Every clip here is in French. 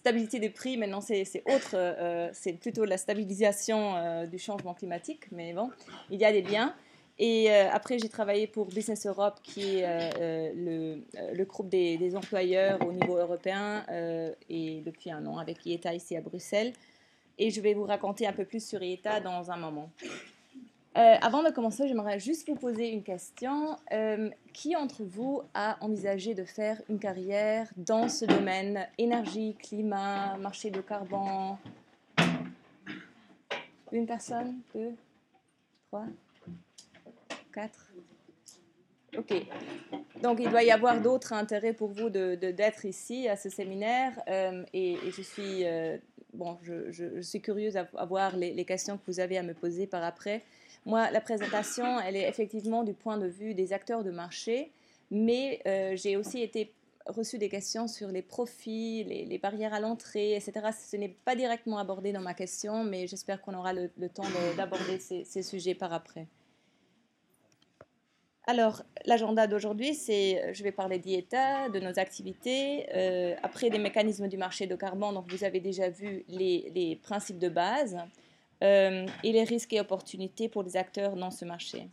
stabilité des prix, maintenant c'est autre, c'est plutôt la stabilisation du changement climatique, mais bon, il y a des liens. Et après, j'ai travaillé pour Business Europe, qui est le groupe des employeurs au niveau européen, et depuis un an avec IETA ici à Bruxelles. Et je vais vous raconter un peu plus sur IETA dans un moment. Avant de commencer, j'aimerais juste vous poser une question. Qui d'entre vous a envisagé de faire une carrière dans ce domaine, énergie, climat, marché de carbone? Une personne? Deux? Trois? Quatre? Ok. Donc, il doit y avoir d'autres intérêts pour vous d'être ici à ce séminaire. Et je suis, je suis curieuse à voir les questions que vous avez à me poser par après. Moi, la présentation, elle est effectivement du point de vue des acteurs de marché, mais j'ai aussi reçu des questions sur les profits, les barrières à l'entrée, etc. Ce n'est pas directement abordé dans ma question, mais j'espère qu'on aura le temps d'aborder ces sujets par après. Alors, l'agenda d'aujourd'hui, je vais parler d'IETA, de nos activités, après des mécanismes du marché de carbone, donc vous avez déjà vu les principes de base, et les risques et opportunités pour les acteurs dans ce marché.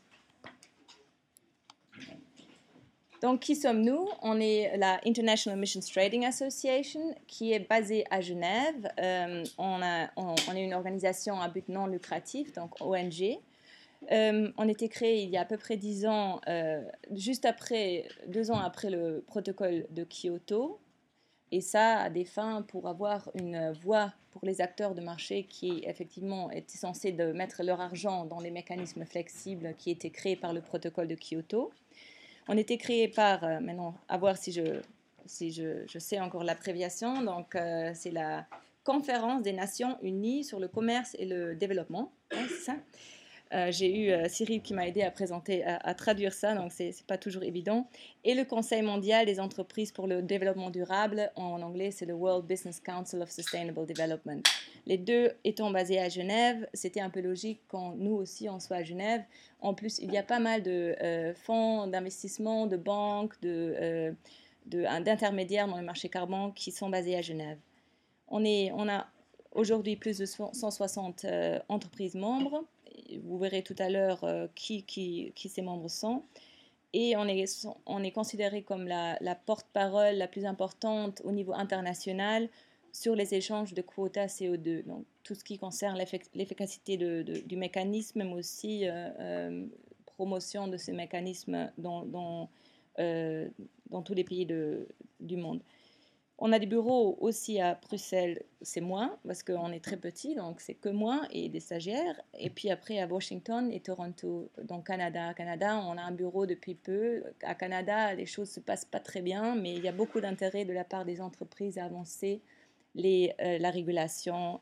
Donc, qui sommes-nous? On est la International Emissions Trading Association, qui est basée à Genève. On est une organisation à but non lucratif, donc ONG. On a été créé il y a à peu près 10 ans, juste après, 2 ans après le protocole de Kyoto. Et ça à des fins pour avoir une voie pour les acteurs de marché qui, effectivement, étaient censés de mettre leur argent dans les mécanismes flexibles qui étaient créés par le protocole de Kyoto. On a été créé par, maintenant, à voir si je sais encore l'abréviation, donc c'est la Conférence des Nations Unies sur le commerce et le développement, ouais, c'est ça. J'ai eu Cyril qui m'a aidé à traduire ça, donc c'est pas toujours évident. Et le Conseil mondial des entreprises pour le développement durable, en anglais c'est le World Business Council of Sustainable Development. Les deux étant basés à Genève, c'était un peu logique quand nous aussi on soit à Genève. En plus, il y a pas mal de fonds d'investissement, de banques, d'intermédiaires dans le marché carbone qui sont basés à Genève. On a aujourd'hui plus de 160 entreprises membres. Vous verrez tout à l'heure qui ces membres sont. Et on est considéré comme la porte-parole la plus importante au niveau international sur les échanges de quotas CO2. Donc, tout ce qui concerne l'efficacité du mécanisme, mais aussi promotion de ce mécanisme dans tous les pays du monde. On a des bureaux aussi à Bruxelles, c'est moins, parce qu'on est très petit, donc c'est que moi et des stagiaires. Et puis après à Washington et Toronto, dans Canada. À Canada, on a un bureau depuis peu. À Canada, les choses ne se passent pas très bien, mais il y a beaucoup d'intérêt de la part des entreprises à avancer la régulation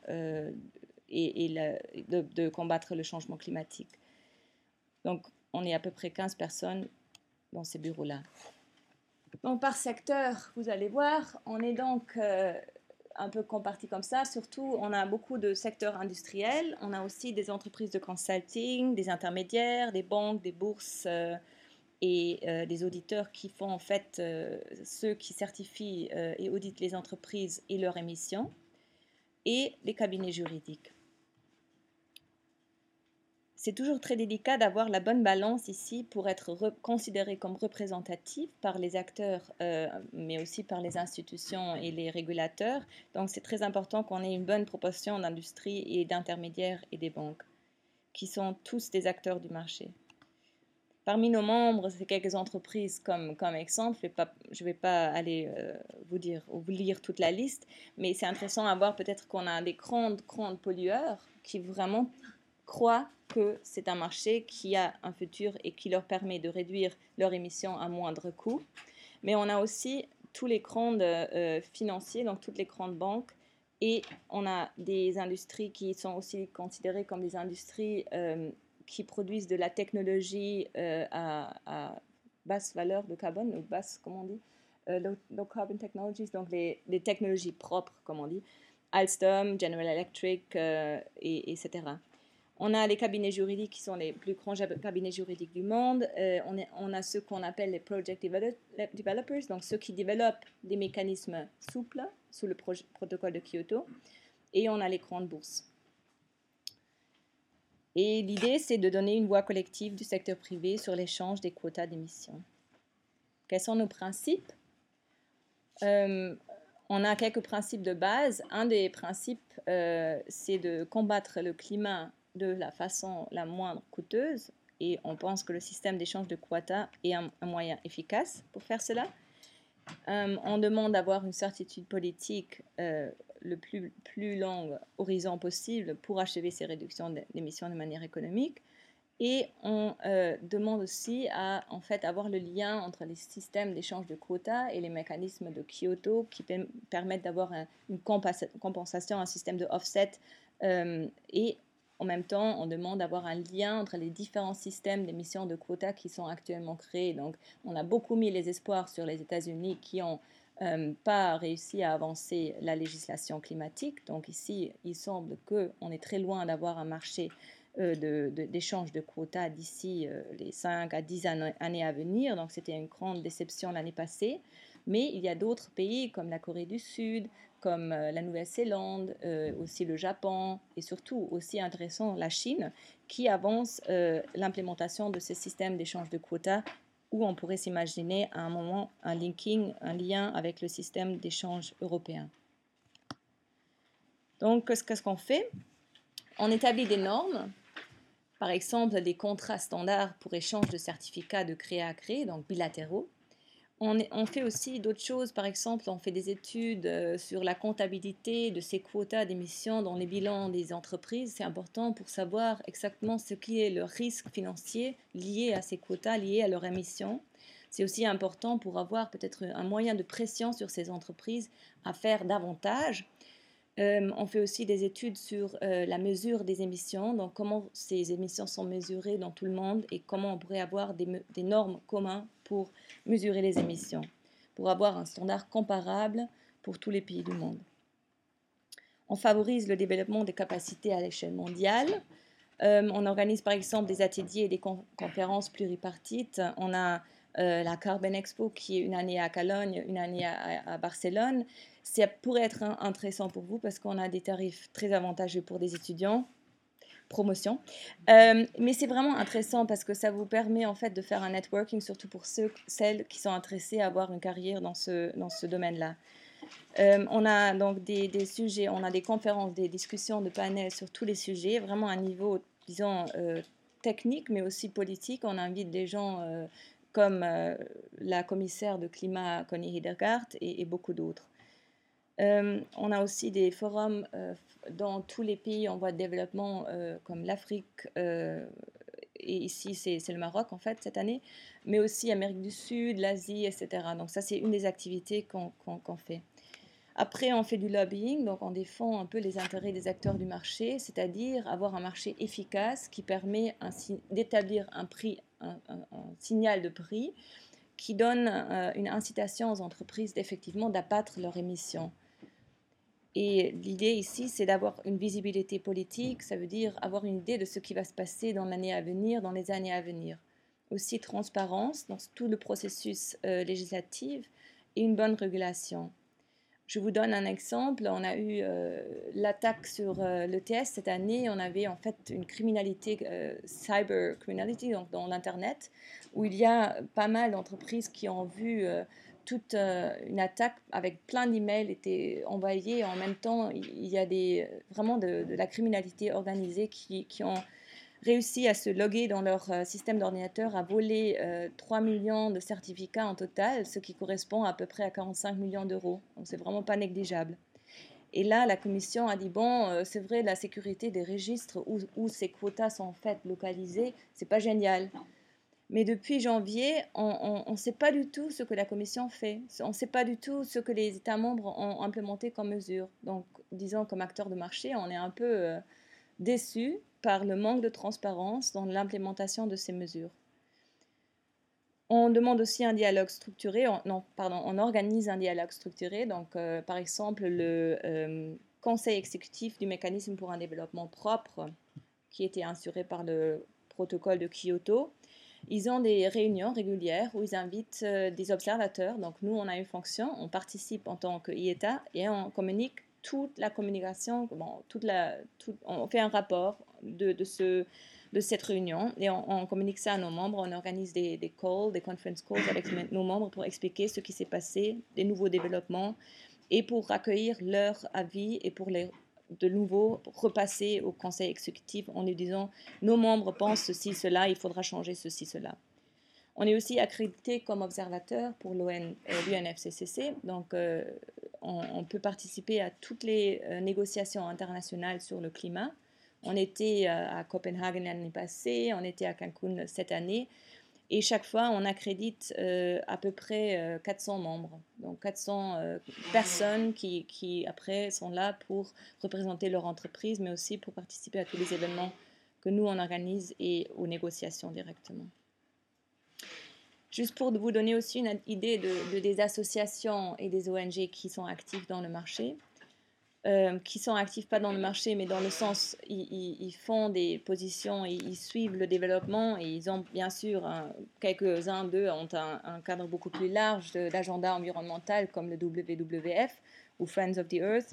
et de combattre le changement climatique. Donc, on est à peu près 15 personnes dans ces bureaux-là. Donc, par secteur, vous allez voir, on est donc un peu comparti comme ça. Surtout, on a beaucoup de secteurs industriels. On a aussi des entreprises de consulting, des intermédiaires, des banques, des bourses et des auditeurs qui font en fait ceux qui certifient et auditent les entreprises et leurs émissions, et les cabinets juridiques. C'est toujours très délicat d'avoir la bonne balance ici pour être considéré comme représentatif par les acteurs, mais aussi par les institutions et les régulateurs. Donc, c'est très important qu'on ait une bonne proportion d'industrie et d'intermédiaires et des banques, qui sont tous des acteurs du marché. Parmi nos membres, c'est quelques entreprises comme exemple. Je ne vais pas aller vous lire toute la liste, mais c'est intéressant à voir peut-être qu'on a des grands pollueurs qui vraiment croient que c'est un marché qui a un futur et qui leur permet de réduire leurs émissions à moindre coût. Mais on a aussi tous les grands financiers, donc toutes les grandes banques, et on a des industries qui sont aussi considérées comme des industries qui produisent de la technologie à basse valeur de carbone, ou basse, comment on dit, low carbon technologies, donc les technologies propres, comme on dit, Alstom, General Electric, etc. On a les cabinets juridiques qui sont les plus grands cabinets juridiques du monde. On a ceux qu'on appelle les project developers, donc ceux qui développent des mécanismes souples sous le protocole de Kyoto. Et on a les grandes bourses. Et l'idée, c'est de donner une voix collective du secteur privé sur l'échange des quotas d'émissions. Quels sont nos principes? On a quelques principes de base. Un des principes, c'est de combattre le climat de la façon la moins coûteuse. Et on pense que le système d'échange de quotas est un moyen efficace pour faire cela. On demande d'avoir une certitude politique le plus long horizon possible pour achever ces réductions d'émissions de manière économique. Et on demande aussi à en fait, avoir le lien entre les systèmes d'échange de quotas et les mécanismes de Kyoto qui permettent d'avoir une compensation, un système de offset. Et en même temps, on demande d'avoir un lien entre les différents systèmes d'émissions de quotas qui sont actuellement créés. Donc, on a beaucoup mis les espoirs sur les États-Unis qui n'ont pas réussi à avancer la législation climatique. Donc ici, il semble qu'on est très loin d'avoir un marché d'échange de quotas d'ici les 5 à 10 années à venir. Donc c'était une grande déception l'année passée. Mais il y a d'autres pays comme la Corée du Sud, comme la Nouvelle-Zélande, aussi le Japon et surtout aussi intéressant la Chine qui avance l'implémentation de ces systèmes d'échange de quotas où on pourrait s'imaginer à un moment un lien avec le système d'échange européen. Donc qu'est-ce qu'on fait? On établit des normes. Par exemple, des contrats standards pour échange de certificats de créa à créer, donc bilatéraux. On fait aussi d'autres choses, par exemple, on fait des études sur la comptabilité de ces quotas d'émissions dans les bilans des entreprises. C'est important pour savoir exactement ce qui est le risque financier lié à ces quotas, lié à leur émission. C'est aussi important pour avoir peut-être un moyen de pression sur ces entreprises à faire davantage. On fait aussi des études sur la mesure des émissions, donc comment ces émissions sont mesurées dans tout le monde et comment on pourrait avoir des normes communes pour mesurer les émissions, pour avoir un standard comparable pour tous les pays du monde. On favorise le développement des capacités à l'échelle mondiale. On organise par exemple des ateliers et des conférences pluripartites. On a la Carbon Expo qui est une année à Cologne, une année à Barcelone. Ça pourrait être intéressant pour vous parce qu'on a des tarifs très avantageux pour des étudiants. Promotion. Mais c'est vraiment intéressant parce que ça vous permet en fait de faire un networking, surtout pour celles qui sont intéressées à avoir une carrière dans ce domaine-là. On a donc des sujets, on a des conférences, des discussions de panels sur tous les sujets, vraiment à un niveau, disons, technique, mais aussi politique. On invite des gens comme la commissaire de climat Connie Hedegaard et beaucoup d'autres. On a aussi des forums dans tous les pays en voie de développement, comme l'Afrique, et ici c'est le Maroc en fait cette année, mais aussi Amérique du Sud, l'Asie, etc. Donc ça c'est une des activités qu'on fait. Après, on fait du lobbying, donc on défend un peu les intérêts des acteurs du marché, c'est-à-dire avoir un marché efficace qui permet d'établir un prix, un signal de prix qui donne une incitation aux entreprises d'effectivement d'abattre leurs émissions. Et l'idée ici, c'est d'avoir une visibilité politique, ça veut dire avoir une idée de ce qui va se passer dans l'année à venir, dans les années à venir. Aussi transparence dans tout le processus législatif et une bonne régulation. Je vous donne un exemple. On a eu l'attaque sur l'ETS cette année. On avait en fait une criminalité, cyber criminality, donc dans l'Internet, où il y a pas mal d'entreprises qui ont vu toute une attaque avec plein d'emails étaient envoyés. En même temps, il y a vraiment de la criminalité organisée qui ont réussi à se loguer dans leur système d'ordinateur, à voler 3 millions de certificats en total, ce qui correspond à peu près à 45 millions d'euros. Donc c'est vraiment pas négligeable. Et là, la commission a dit, bon, c'est vrai, la sécurité des registres où ces quotas sont en fait localisés, c'est pas génial. Mais depuis janvier, on ne sait pas du tout ce que la Commission fait. On ne sait pas du tout ce que les États membres ont implémenté comme mesures. Donc, disons, comme acteur de marché, on est un peu déçus par le manque de transparence dans l'implémentation de ces mesures. On demande aussi un dialogue structuré, on organise un dialogue structuré. Donc, par exemple, le Conseil exécutif du mécanisme pour un développement propre, qui était instauré par le protocole de Kyoto. Ils ont des réunions régulières où ils invitent des observateurs. Donc nous, on a une fonction, on participe en tant qu'IETA et on communique toute la communication, bon, on fait un rapport de cette réunion et on communique ça à nos membres. On organise des calls, des conference calls avec nos membres pour expliquer ce qui s'est passé, des nouveaux développements et pour accueillir leur avis et pour de nouveau repasser au conseil exécutif en lui disant nos membres pensent ceci, cela, il faudra changer ceci, cela. On est aussi accrédité comme observateur pour l'UNFCCC, donc on peut participer à toutes les négociations internationales sur le climat. On était à Copenhague l'année passée, on était à Cancun cette année, et chaque fois, on accrédite à peu près 400 membres. Donc 400 personnes qui, après, sont là pour représenter leur entreprise, mais aussi pour participer à tous les événements que nous, on organise et aux négociations directement. Juste pour vous donner aussi une idée des associations et des ONG qui sont actifs dans le marché. Qui sont actifs pas dans le marché, mais dans le sens, ils font des positions, ils suivent le développement et ils ont bien sûr, quelques-uns d'eux ont un cadre beaucoup plus large d'agenda environnemental comme le WWF ou Friends of the Earth.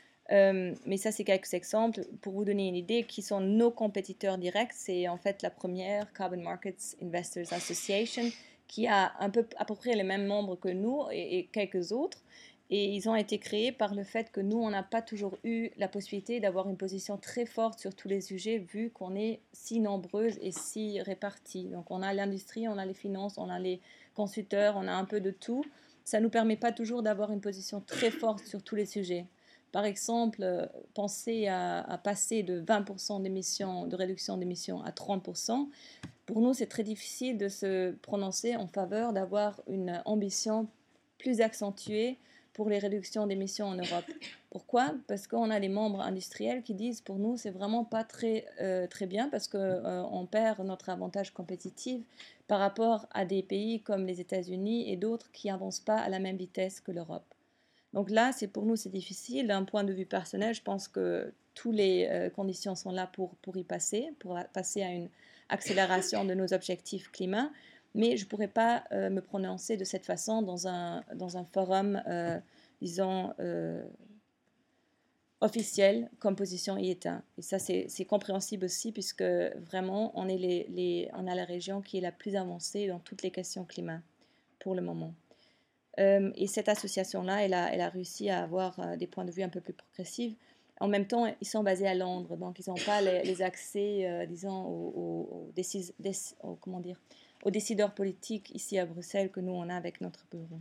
Mais ça, c'est quelques exemples. Pour vous donner une idée, qui sont nos compétiteurs directs, c'est en fait la première Carbon Markets Investors Association qui a à peu près les mêmes membres que nous et quelques autres. Et ils ont été créés par le fait que nous, on n'a pas toujours eu la possibilité d'avoir une position très forte sur tous les sujets, vu qu'on est si nombreuses et si réparties. Donc, on a l'industrie, on a les finances, on a les consulteurs, on a un peu de tout. Ça ne nous permet pas toujours d'avoir une position très forte sur tous les sujets. Par exemple, penser à passer de 20% de réduction d'émissions à 30%. Pour nous, c'est très difficile de se prononcer en faveur d'avoir une ambition plus accentuée pour les réductions d'émissions en Europe. Pourquoi? Parce qu'on a les membres industriels qui disent pour nous c'est vraiment pas très bien parce qu'on perd notre avantage compétitif par rapport à des pays comme les États-Unis et d'autres qui n'avancent pas à la même vitesse que l'Europe. Donc là, pour nous, c'est difficile. D'un point de vue personnel, je pense que toutes les conditions sont là pour passer à une accélération de nos objectifs climat. Mais je ne pourrais pas me prononcer de cette façon dans un forum, disons, officiel comme position IETA. Et ça, c'est compréhensible aussi puisque vraiment, on a la région qui est la plus avancée dans toutes les questions climat pour le moment. Et cette association-là, elle a réussi à avoir des points de vue un peu plus progressifs. En même temps, ils sont basés à Londres, donc ils n'ont pas les accès, disons, aux décideurs politiques ici à Bruxelles que nous, on a avec notre bureau.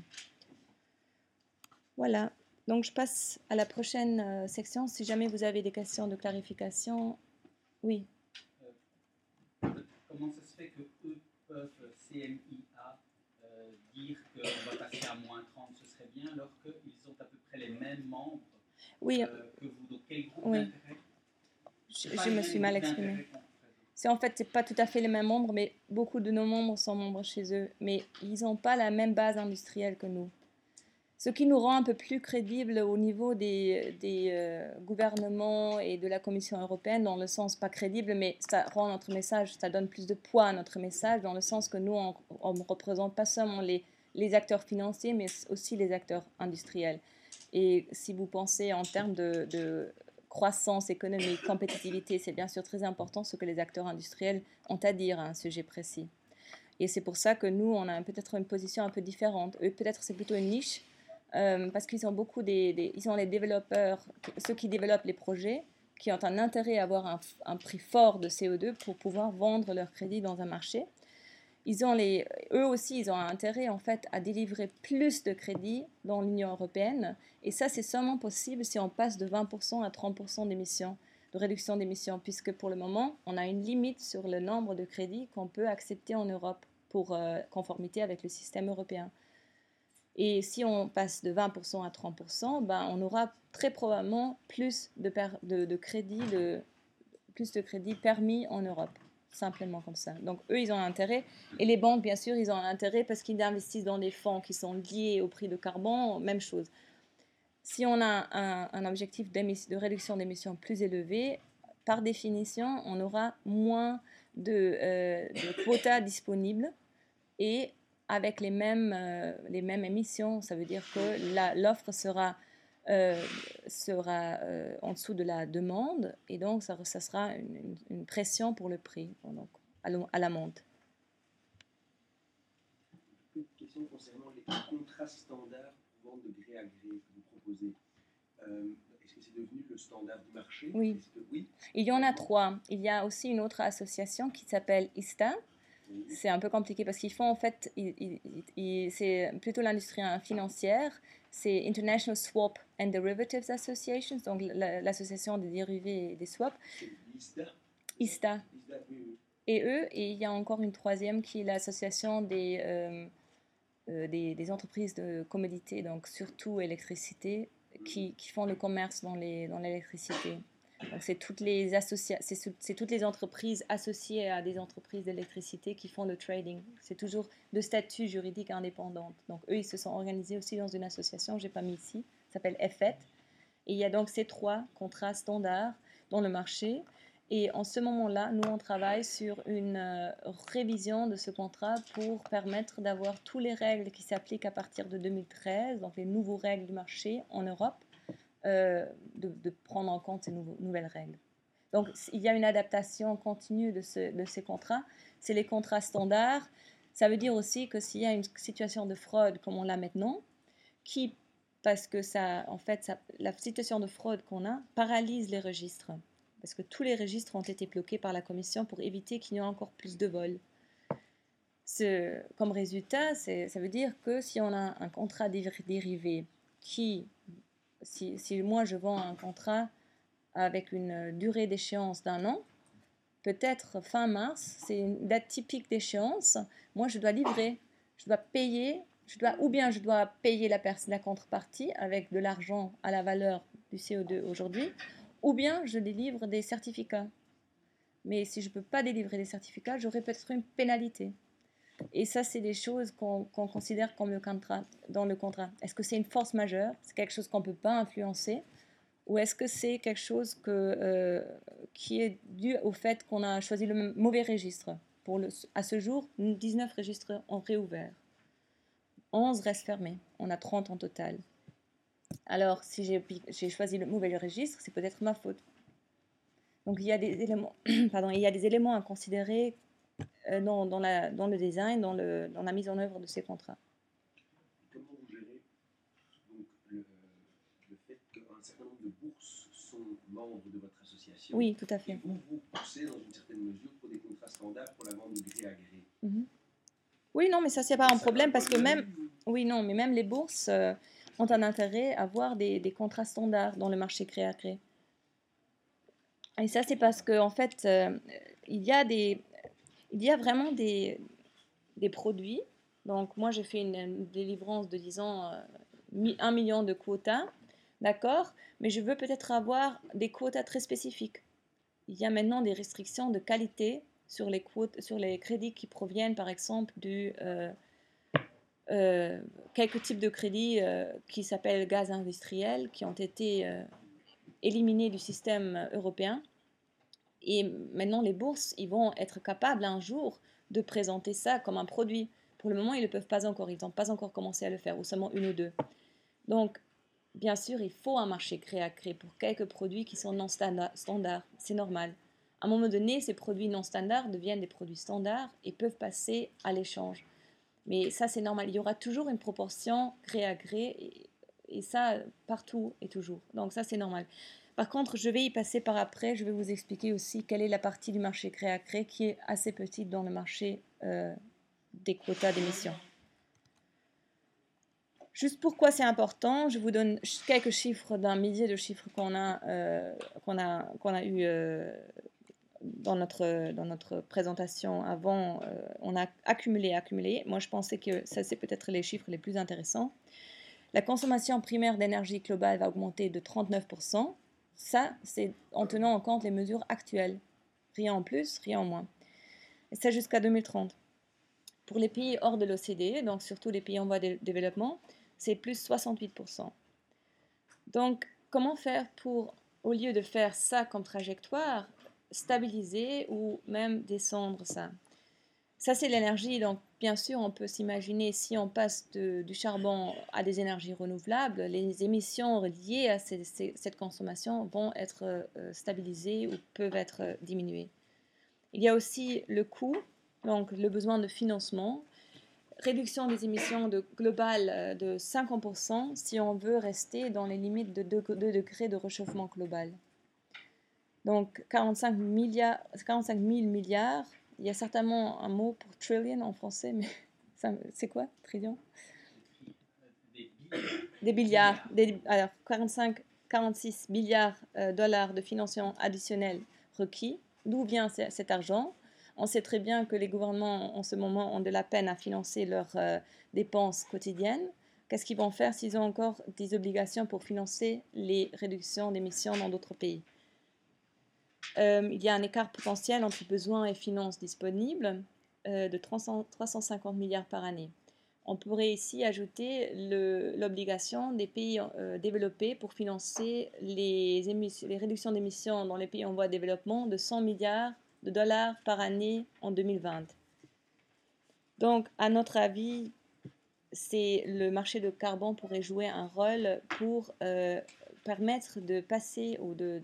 Voilà. Donc, je passe à la prochaine section. Si jamais vous avez des questions de clarification. Oui. Comment ça se fait que eux peuvent, CMIA, dire qu'on va passer à moins 30, ce serait bien, alors qu'ils ont à peu près les mêmes membres que vous? Donc, quel groupe d'intérêt? Je me suis mal exprimée. En fait, ce n'est pas tout à fait les mêmes membres, mais beaucoup de nos membres sont membres chez eux. Mais ils n'ont pas la même base industrielle que nous. Ce qui nous rend un peu plus crédibles au niveau des gouvernements et de la Commission européenne, dans le sens pas crédible, mais ça rend notre message, ça donne plus de poids à notre message, dans le sens que nous, on ne représente pas seulement les acteurs financiers, mais aussi les acteurs industriels. Et si vous pensez en termes de croissance économique, compétitivité, c'est bien sûr très important ce que les acteurs industriels ont à dire à un sujet précis. Et c'est pour ça que nous, on a peut-être une position un peu différente. Eux, peut-être c'est plutôt une niche, parce qu'ils ont ils ont les développeurs, ceux qui développent les projets, qui ont un intérêt à avoir un prix fort de CO2 pour pouvoir vendre leurs crédits dans un marché. Eux aussi, ils ont un intérêt en fait à délivrer plus de crédits dans l'Union européenne. Et ça, c'est seulement possible si on passe de 20% à 30% d'émissions, de réduction d'émissions, puisque pour le moment, on a une limite sur le nombre de crédits qu'on peut accepter en Europe pour conformité avec le système européen. Et si on passe de 20% à 30%, ben, on aura très probablement plus de crédits permis en Europe, simplement comme ça. Donc eux, ils ont un intérêt. Et les banques, bien sûr, ils ont un intérêt parce qu'ils investissent dans des fonds qui sont liés au prix de carbone, même chose. Si on a un objectif de réduction d'émissions plus élevé, par définition, on aura moins de quotas disponibles et avec les mêmes émissions. Ça veut dire que l'offre sera en dessous de la demande et donc ça sera une pression pour le prix donc, à la monte. Une question concernant les contrats standards pour vente de gré à gré que vous proposez. Est-ce que c'est devenu le standard du marché? Oui. Oui. Il y en a 3. Il y a aussi une autre association qui s'appelle ISTA. Oui. C'est un peu compliqué parce qu'ils font en fait, c'est plutôt l'industrie financière. C'est International Swap and Derivatives Associations, donc l'association des dérivés et des swaps. ISTA. ISTA. Oui. Et eux, et il y a encore une troisième qui est l'association des entreprises de commodités, donc surtout électricité, qui font le commerce dans l'électricité. Donc c'est toutes les entreprises associées à des entreprises d'électricité qui font le trading. C'est toujours de statut juridique indépendante. Donc eux, ils se sont organisés aussi dans une association, je n'ai pas mis ici, ça s'appelle FET. Et il y a donc ces 3 contrats standards dans le marché. Et en ce moment-là, nous, on travaille sur une révision de ce contrat pour permettre d'avoir toutes les règles qui s'appliquent à partir de 2013, donc les nouveaux règles du marché en Europe, de prendre en compte ces nouvelles règles. Donc, il y a une adaptation continue de ces contrats. C'est les contrats standards. Ça veut dire aussi que s'il y a une situation de fraude comme on l'a maintenant, parce que la situation de fraude qu'on a paralyse les registres. Parce que tous les registres ont été bloqués par la Commission pour éviter qu'il y ait encore plus de vols. Comme résultat, ça veut dire que si on a un contrat dérivé si moi je vends un contrat avec une durée d'échéance d'1 an, peut-être fin mars, c'est une date typique d'échéance, moi je dois livrer, je dois payer, ou bien je dois payer la contrepartie avec de l'argent à la valeur du CO2 aujourd'hui, ou bien je délivre des certificats. Mais si je ne peux pas délivrer des certificats, j'aurai peut-être une pénalité. Et ça, c'est des choses qu'on considère comme dans le contrat. Est-ce que c'est une force majeure? C'est quelque chose qu'on ne peut pas influencer? Ou est-ce que c'est quelque chose qui est dû au fait qu'on a choisi le mauvais registre? À ce jour, 19 registres ont réouvert. 11 restent fermés. On a 30 en total. Alors, si j'ai choisi le mauvais registre, c'est peut-être ma faute. Donc, il y a des éléments à considérer dans le design, dans la mise en œuvre de ces contrats. Comment vous gérez donc, le fait qu'un certain nombre de bourses sont membres de votre association? Oui, tout à fait. Et vous poussez dans une certaine mesure pour des contrats standards pour la vente de gré à gré. Mm-hmm. Oui, non, mais ça, c'est pas un problème parce que même les bourses ont un intérêt à avoir des contrats standards dans le marché gré à gré. Et ça, c'est parce qu'en fait, il y a vraiment des produits. Donc, moi, j'ai fait une délivrance de, disons, 1 million de quotas, d'accord? Mais je veux peut-être avoir des quotas très spécifiques. Il y a maintenant des restrictions de qualité sur les crédits qui proviennent, par exemple, quelques types de crédits qui s'appellent gaz industriel, qui ont été éliminés du système européen. Et maintenant, les bourses, ils vont être capables un jour de présenter ça comme un produit. Pour le moment, ils ne le peuvent pas encore. Ils n'ont pas encore commencé à le faire, ou seulement 1 ou 2. Donc, bien sûr, il faut un marché gré à gré pour quelques produits qui sont non standards. C'est normal. À un moment donné, ces produits non standards deviennent des produits standards et peuvent passer à l'échange. Mais ça, c'est normal. Il y aura toujours une proportion gré à gré, et ça, partout et toujours. Donc ça, c'est normal. Par contre, je vais y passer par après. Je vais vous expliquer aussi quelle est la partie du marché gré à gré qui est assez petite dans le marché des quotas d'émission. Juste pourquoi c'est important, je vous donne quelques chiffres d'un millier de chiffres qu'on a eu dans notre présentation avant. On a accumulé. Moi, je pensais que ça, c'est peut-être les chiffres les plus intéressants. La consommation primaire d'énergie globale va augmenter de 39%. Ça, c'est en tenant en compte les mesures actuelles. Rien en plus, rien en moins. Et ça jusqu'à 2030. Pour les pays hors de l'OCDE, donc surtout les pays en voie de développement, c'est plus 68%. Donc, comment faire pour au lieu de faire ça comme trajectoire, stabiliser ou même descendre ça. Ça, c'est l'énergie. Donc, bien sûr, on peut s'imaginer si on passe du charbon à des énergies renouvelables, les émissions liées à cette consommation vont être stabilisées ou peuvent être diminuées. Il y a aussi le coût, donc le besoin de financement, réduction des émissions globales de 50% si on veut rester dans les limites de 2 degrés de réchauffement global. Donc 45 000 milliards. Il y a certainement un mot pour trillion en français, mais c'est quoi, trillion? Des milliards. Alors, 46 milliards dollars de financement additionnel requis. D'où vient cet argent? On sait très bien que les gouvernements, en ce moment, ont de la peine à financer leurs dépenses quotidiennes. Qu'est-ce qu'ils vont faire s'ils ont encore des obligations pour financer les réductions d'émissions dans d'autres pays? Il y a un écart potentiel entre besoins et finances disponibles de 350 milliards par année. On pourrait ici ajouter l'obligation des pays développés pour financer les réductions d'émissions dans les pays en voie de développement de 100 milliards de dollars par année en 2020. Donc, à notre avis, le marché de carbone pourrait jouer un rôle pour permettre de passer ou de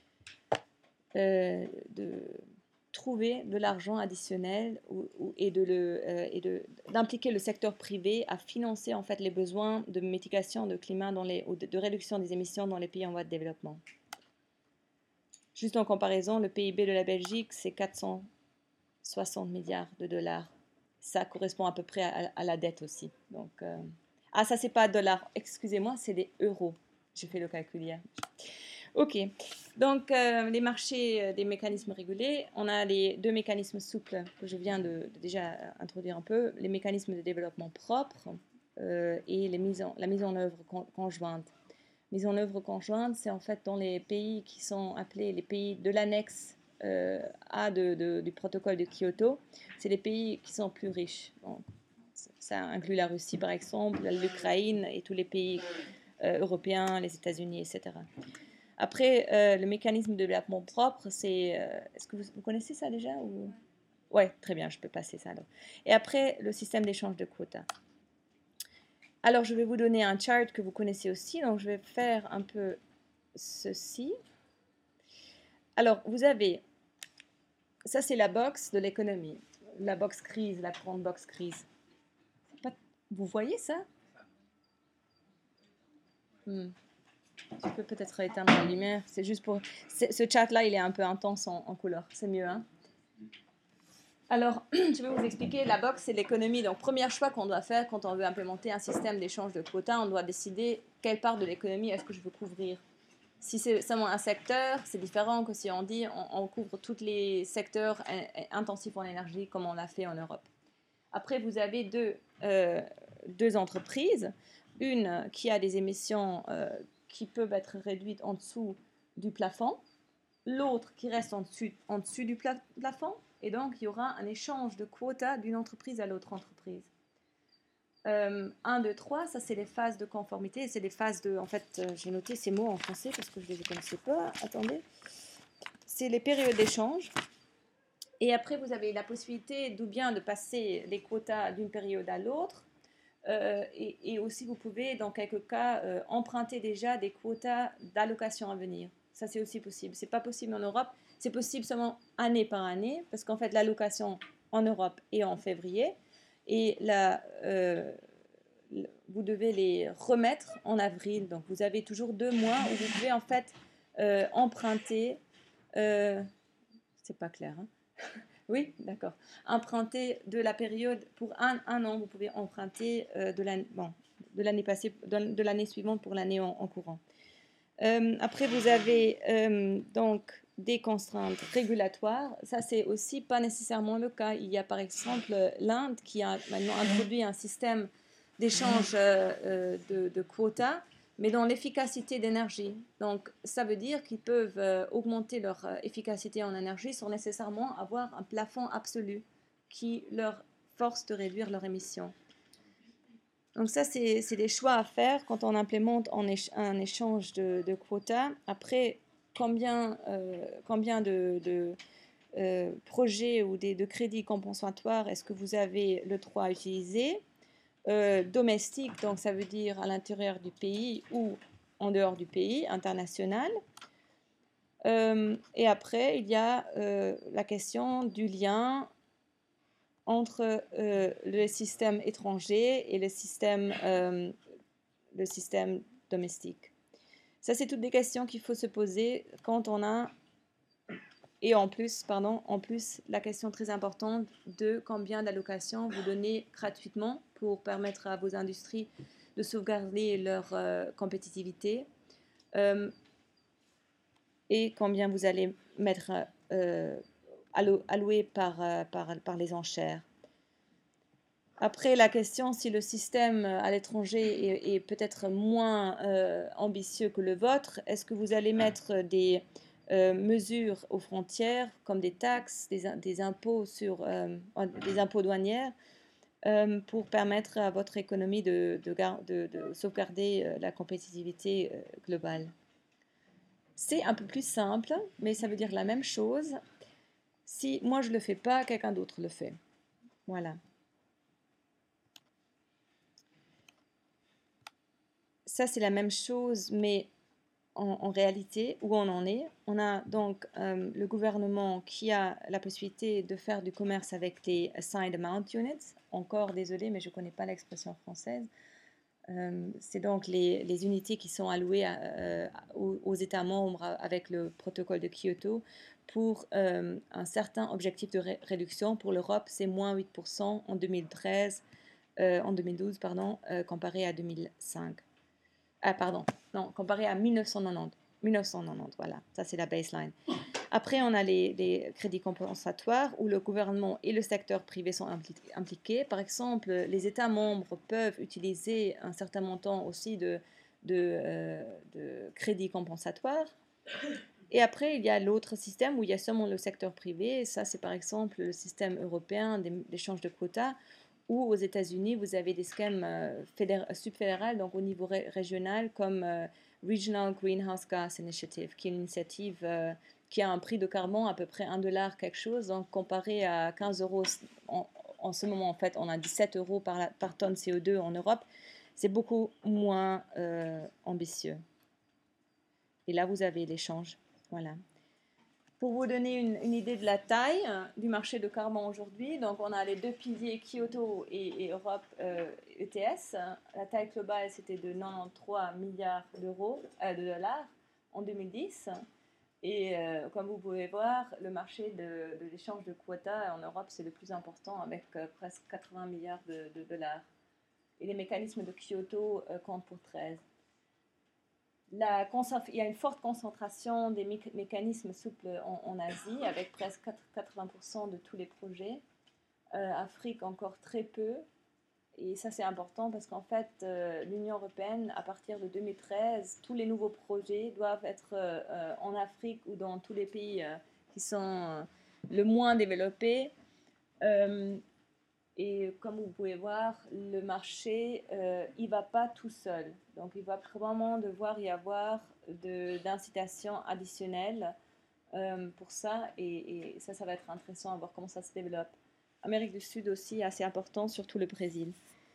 trouver de l'argent additionnel et d'impliquer le secteur privé à financer en fait les besoins de mitigation de climat ou de réduction des émissions dans les pays en voie de développement. Juste en comparaison, le PIB de la Belgique, c'est 460 milliards de dollars. Ça correspond à peu près à la dette aussi. Donc, ça, c'est pas dollars. Excusez-moi, c'est des euros. J'ai fait le calcul hier. Ok. Donc, les marchés des mécanismes régulés, on a les deux mécanismes souples que je viens de déjà introduire un peu, les mécanismes de développement propre et la mise en œuvre conjointe. Mise en œuvre conjointe, c'est en fait dans les pays qui sont appelés les pays de l'annexe A du protocole de Kyoto, c'est les pays qui sont plus riches. Donc, ça inclut la Russie par exemple, l'Ukraine et tous les pays européens, les États-Unis, etc. Après, le mécanisme de développement propre, c'est... est-ce que vous connaissez ça déjà ou... Ouais, très bien, je peux passer ça alors. Et après, le système d'échange de quotas. Alors, je vais vous donner un chart que vous connaissez aussi. Donc, je vais faire un peu ceci. Alors, vous avez... Ça, c'est la box de l'économie. La box crise, la grande box crise. Vous voyez ça? Tu peux peut-être éteindre la lumière. C'est juste pour... Ce chat-là, il est un peu intense en couleur. C'est mieux, hein? Alors, je vais vous expliquer. La box, c'est l'économie. Donc, premier choix qu'on doit faire quand on veut implémenter un système d'échange de quotas, on doit décider quelle part de l'économie est-ce que je veux couvrir. Si c'est seulement un secteur, c'est différent que si on dit on couvre tous les secteurs intensifs en énergie comme on l'a fait en Europe. Après, vous avez deux entreprises. Une qui a des émissions qui peuvent être réduites en dessous du plafond. L'autre qui reste en dessus du plafond. Et donc, il y aura un échange de quotas d'une entreprise à l'autre entreprise. 1, 2, 3, ça c'est les phases de conformité. C'est les phases de... En fait, j'ai noté ces mots en français parce que je ne les connaissais pas. Attendez. C'est les périodes d'échange. Et après, vous avez la possibilité d'ou bien de passer les quotas d'une période à l'autre. Et aussi, vous pouvez, dans quelques cas, emprunter déjà des quotas d'allocation à venir. Ça, c'est aussi possible. Ce n'est pas possible en Europe. C'est possible seulement année par année, parce qu'en fait, l'allocation en Europe est en février. Et là, vous devez les remettre en avril. Donc, vous avez toujours 2 mois où vous pouvez, en fait, emprunter... c'est pas clair, hein? Oui, d'accord. Emprunter de la période pour un an, vous pouvez emprunter de l'année passée, de l'année suivante pour l'année en courant. Après, vous avez donc des contraintes régulatoires. Ça, c'est aussi pas nécessairement le cas. Il y a par exemple l'Inde qui a maintenant introduit un système d'échange de quotas, mais dans l'efficacité d'énergie. Donc, ça veut dire qu'ils peuvent augmenter leur efficacité en énergie sans nécessairement avoir un plafond absolu qui leur force de réduire leurs émissions. Donc ça, c'est des choix à faire quand on implémente un échange de quotas. Après, combien de projets ou de crédits compensatoires est-ce que vous avez le droit à utiliser. Domestique, donc ça veut dire à l'intérieur du pays ou en dehors du pays, international. Et après, il y a la question du lien entre le système étranger et le système domestique. Ça, c'est toutes des questions qu'il faut se poser quand on a, et en plus, la question très importante de combien d'allocations vous donnez gratuitement pour permettre à vos industries de sauvegarder leur compétitivité et combien vous allez mettre alloué par les enchères. Après, la question si le système à l'étranger est peut-être moins ambitieux que le vôtre, est-ce que vous allez mettre des mesures aux frontières comme des taxes, des impôts des impôts douanières pour permettre à votre économie de sauvegarder la compétitivité globale. C'est un peu plus simple, mais ça veut dire la même chose. Si moi je ne le fais pas, quelqu'un d'autre le fait. Voilà. Ça, c'est la même chose, mais en réalité, où on en est. On a donc le gouvernement qui a la possibilité de faire du commerce avec les Assigned Amount Units. Encore, désolé, mais je ne connais pas l'expression française. C'est donc les unités qui sont allouées aux États membres avec le protocole de Kyoto pour un certain objectif de réduction. Pour l'Europe, c'est moins 8% en 2012, comparé à 2005. Comparé à 1990, voilà, ça c'est la baseline. Après, on a les crédits compensatoires où le gouvernement et le secteur privé sont impliqués. Par exemple, les États membres peuvent utiliser un certain montant aussi de crédits compensatoires. Et après, il y a l'autre système où il y a seulement le secteur privé. Ça, c'est par exemple le système européen d'échange de quotas, où aux États-Unis, vous avez des schèmes subfédérales, donc au niveau régional, comme Regional Greenhouse Gas Initiative, qui est une initiative qui a un prix de carbone à peu près $1 quelque chose, donc comparé à 15 euros en ce moment, en fait, on a 17 euros par tonne CO2 en Europe, c'est beaucoup moins ambitieux. Et là, vous avez l'échange. Voilà. Pour vous donner une idée de la taille du marché de carbone aujourd'hui, donc on a les deux piliers Kyoto et Europe ETS. La taille globale, c'était de 93 milliards de dollars en 2010. Et comme vous pouvez voir, le marché de l'échange de quotas en Europe, c'est le plus important avec presque 80 milliards de dollars. Et les mécanismes de Kyoto comptent pour 13. Il y a une forte concentration des mécanismes souples en Asie, avec presque 80% de tous les projets. Afrique, encore très peu. Et ça, c'est important parce qu'en fait, l'Union européenne, à partir de 2013, tous les nouveaux projets doivent être en Afrique ou dans tous les pays qui sont le moins développés. Et comme vous pouvez voir, le marché, il ne va pas tout seul. Donc, il va probablement devoir y avoir d'incitations additionnelles pour ça. Et ça va être intéressant à voir comment ça se développe. Amérique du Sud aussi, assez important, surtout le Brésil.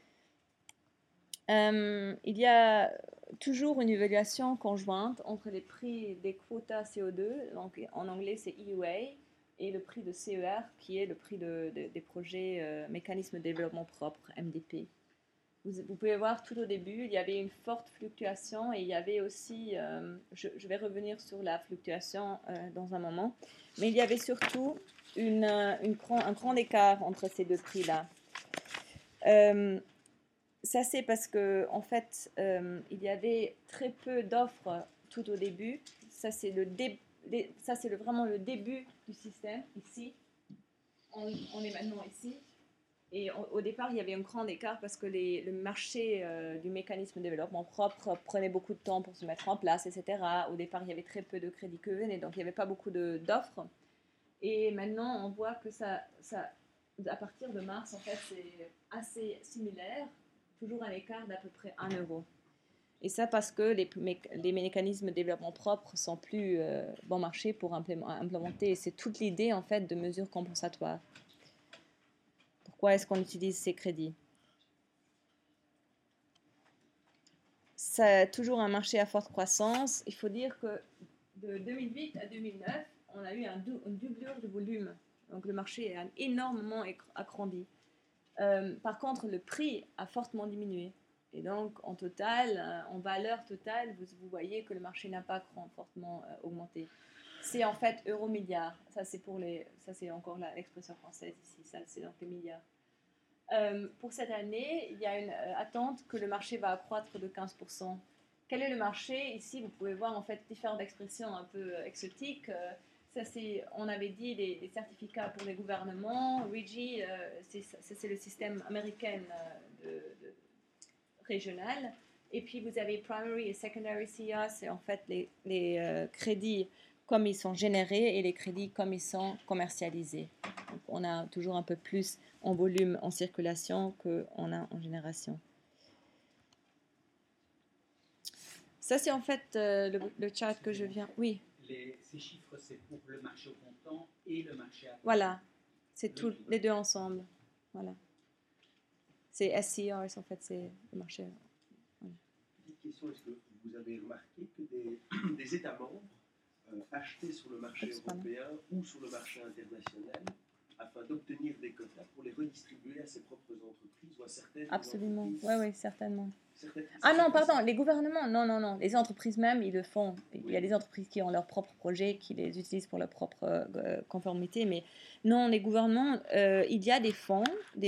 Il y a toujours une évaluation conjointe entre les prix des quotas CO2, donc en anglais c'est EUA, et le prix de CER, qui est le prix des projets mécanismes de développement propre, MDP. Vous pouvez voir tout au début, il y avait une forte fluctuation et il y avait aussi, je vais revenir sur la fluctuation dans un moment, mais il y avait surtout un grand écart entre ces deux prix-là. Ça, c'est parce que en fait, il y avait très peu d'offres tout au début. Ça, c'est vraiment le début du système, ici. On est maintenant ici. Et au départ, il y avait un grand écart parce que le marché du mécanisme de développement propre prenait beaucoup de temps pour se mettre en place, etc. Au départ, il y avait très peu de crédits qui venaient, donc il n'y avait pas beaucoup d'offres. Et maintenant, on voit que ça, à partir de mars, en fait, c'est assez similaire. Toujours un écart d'à peu près 1 euro. Et ça parce que les mécanismes de développement propre sont plus bon marché pour implémenter. Et c'est toute l'idée en fait de mesures compensatoires. Pourquoi est-ce qu'on utilise ces crédits? C'est toujours un marché à forte croissance. Il faut dire que de 2008 à 2009, on a eu une doublure de volume. Donc le marché a énormément agrandi. Par contre, le prix a fortement diminué. Et donc, en total, en valeur totale, vous voyez que le marché n'a pas fortement augmenté. C'est en fait euro-milliard. Ça, c'est encore l'expression française ici. Ça, c'est donc les milliards. Pour cette année, il y a une attente que le marché va accroître de 15%. Quel est le marché? Ici, vous pouvez voir en fait différentes expressions un peu exotiques. Ça, on avait dit les certificats pour les gouvernements. RIGI, c'est le système américain régional. Et puis, vous avez Primary et Secondary CIA, c'est en fait les crédits comme ils sont générés et les crédits comme ils sont commercialisés. Donc, on a toujours un peu plus en volume en circulation qu'on a en génération. Ça, c'est en fait le chart que je viens... Oui. Ces chiffres, c'est pour le marché au comptant et le marché à terme. Voilà, c'est les deux ensemble. Voilà. C'est SCR, en fait, c'est le marché. Voilà. Petite question, est-ce que vous avez remarqué que des États membres achetaient sur le marché européen ou sur le marché international afin d'obtenir des quotas pour les redistribuer à ses propres entreprises ou à certaines Absolument, entreprises? oui, certainement. Ah non, pardon, les gouvernements, non, les entreprises même, ils le font. Il y a des entreprises qui ont leurs propres projets, qui les utilisent pour leur propre conformité, mais non, les gouvernements, il y a des fonds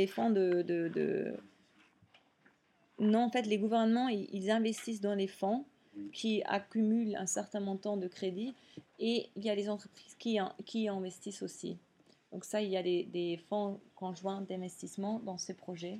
Non, en fait, les gouvernements, ils investissent dans les fonds qui accumulent un certain montant de crédit et il y a des entreprises qui investissent aussi. Donc ça, il y a des fonds conjoints d'investissement dans ces projets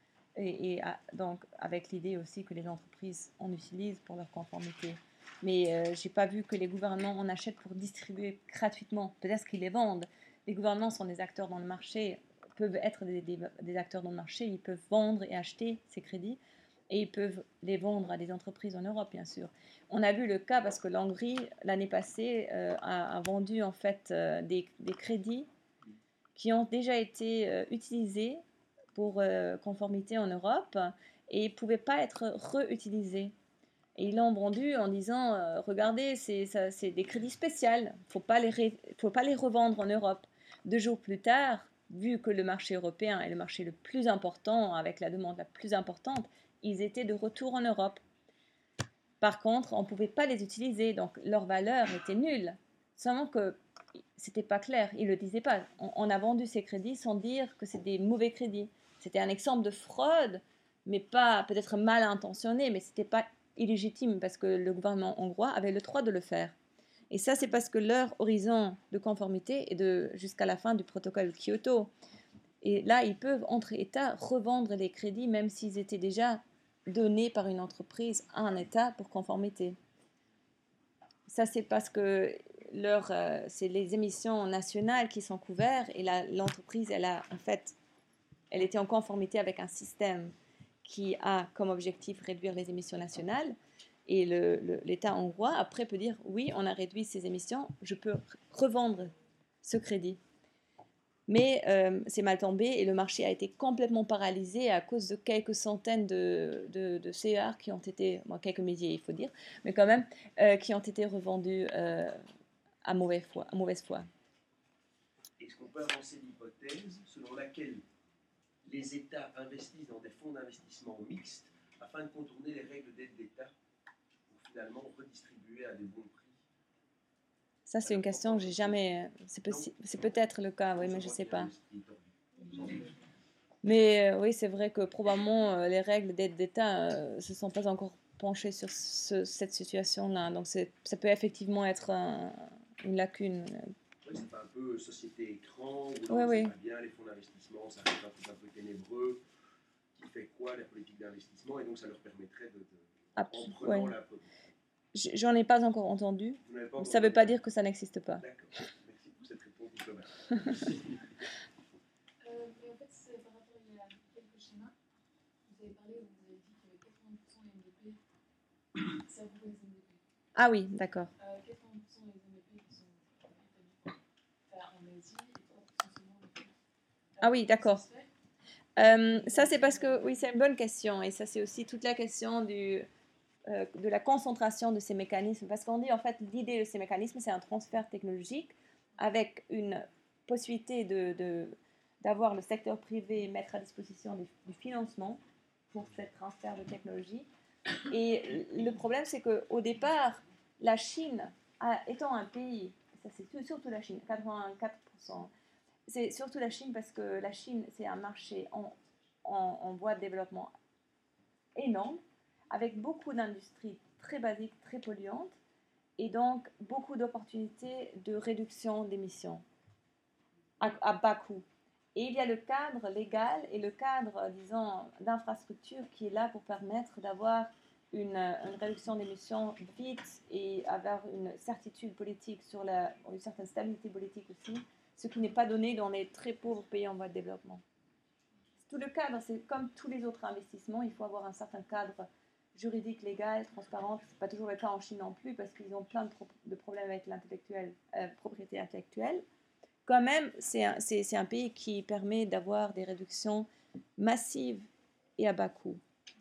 donc avec l'idée aussi que les entreprises en utilisent pour leur conformité. Mais je n'ai pas vu que les gouvernements en achètent pour distribuer gratuitement. Peut-être qu'ils les vendent. Les gouvernements sont des acteurs dans le marché, peuvent être des acteurs dans le marché, ils peuvent vendre et acheter ces crédits et ils peuvent les vendre à des entreprises en Europe, bien sûr. On a vu le cas parce que l'Hongrie, l'année passée, a vendu en fait des crédits qui ont déjà été utilisés pour conformité en Europe et ne pouvaient pas être réutilisés. Et ils l'ont vendu en disant regardez, c'est des crédits spéciaux, il ne faut pas les revendre en Europe. 2 jours plus tard, vu que le marché européen est le marché le plus important, avec la demande la plus importante, ils étaient de retour en Europe. Par contre, on ne pouvait pas les utiliser, donc leur valeur était nulle. Seulement que c'était pas clair, ils le disaient pas. On a vendu ces crédits sans dire que c'est des mauvais crédits. C'était un exemple de fraude, mais pas peut-être mal intentionné, mais c'était pas illégitime parce que le gouvernement hongrois avait le droit de le faire. Et ça, c'est parce que leur horizon de conformité est jusqu'à la fin du protocole de Kyoto. Et là, ils peuvent, entre États, revendre les crédits même s'ils étaient déjà donnés par une entreprise à un État pour conformité. Ça, c'est parce que c'est les émissions nationales qui sont couvertes et l'entreprise, elle était en conformité avec un système qui a comme objectif réduire les émissions nationales. Et l'État hongrois, après, peut dire oui, on a réduit ces émissions, je peux revendre ce crédit. Mais c'est mal tombé et le marché a été complètement paralysé à cause de quelques centaines de CER qui ont été, quelques milliers il faut dire, mais quand même, qui ont été revendus à mauvaise foi. Est-ce qu'on peut avancer l'hypothèse selon laquelle les États investissent dans des fonds d'investissement mixtes afin de contourner les règles d'aide d'État pour finalement redistribuer à des bons prix? Ça, c'est une question que j'ai jamais... C'est peut-être le cas, oui, mais je ne sais pas. Mais oui, c'est vrai que probablement les règles d'aide d'État ne se sont pas encore penchées sur cette situation-là. Donc ça peut effectivement être une lacune. Oui, c'est un peu société écran, où on ne sait pas bien, les fonds d'investissement, ça reste un peu ténébreux. Qui fait quoi, la politique d'investissement? Et donc ça leur permettrait en prenant la politique. J'en ai pas encore entendu. Ça ne veut pas dire que ça n'existe pas. D'accord. Merci pour cette réponse diplomate. Et en fait, c'est par rapport à quelques schémas. Vous avez parlé, vous avez dit que 80% des MDP Ah oui, d'accord. 80% des MEP qui sont établis en Asie et 3% seulement en Afrique. Ah oui, d'accord. Ça, c'est parce que, oui, c'est une bonne question. Et ça, c'est aussi toute la question de la concentration de ces mécanismes. Parce qu'on dit, en fait, l'idée de ces mécanismes, c'est un transfert technologique avec une possibilité d'avoir le secteur privé mettre à disposition du financement pour ce transfert de technologie. Et le problème, c'est qu'au départ, la Chine, étant un pays, ça c'est surtout la Chine, 84%, c'est surtout la Chine parce que la Chine, c'est un marché en voie de développement énorme, avec beaucoup d'industries très basiques, très polluantes, et donc beaucoup d'opportunités de réduction d'émissions à bas coût. Et il y a le cadre légal et le cadre, disons, d'infrastructure qui est là pour permettre d'avoir une réduction d'émissions vite et avoir une certitude politique une certaine stabilité politique aussi, ce qui n'est pas donné dans les très pauvres pays en voie de développement. Tout le cadre, c'est comme tous les autres investissements, il faut avoir un certain cadre juridique, légal, transparent. Ce n'est pas toujours le cas en Chine non plus parce qu'ils ont plein de problèmes avec propriété intellectuelle. Quand même, c'est un pays qui permet d'avoir des réductions massives et à bas coût.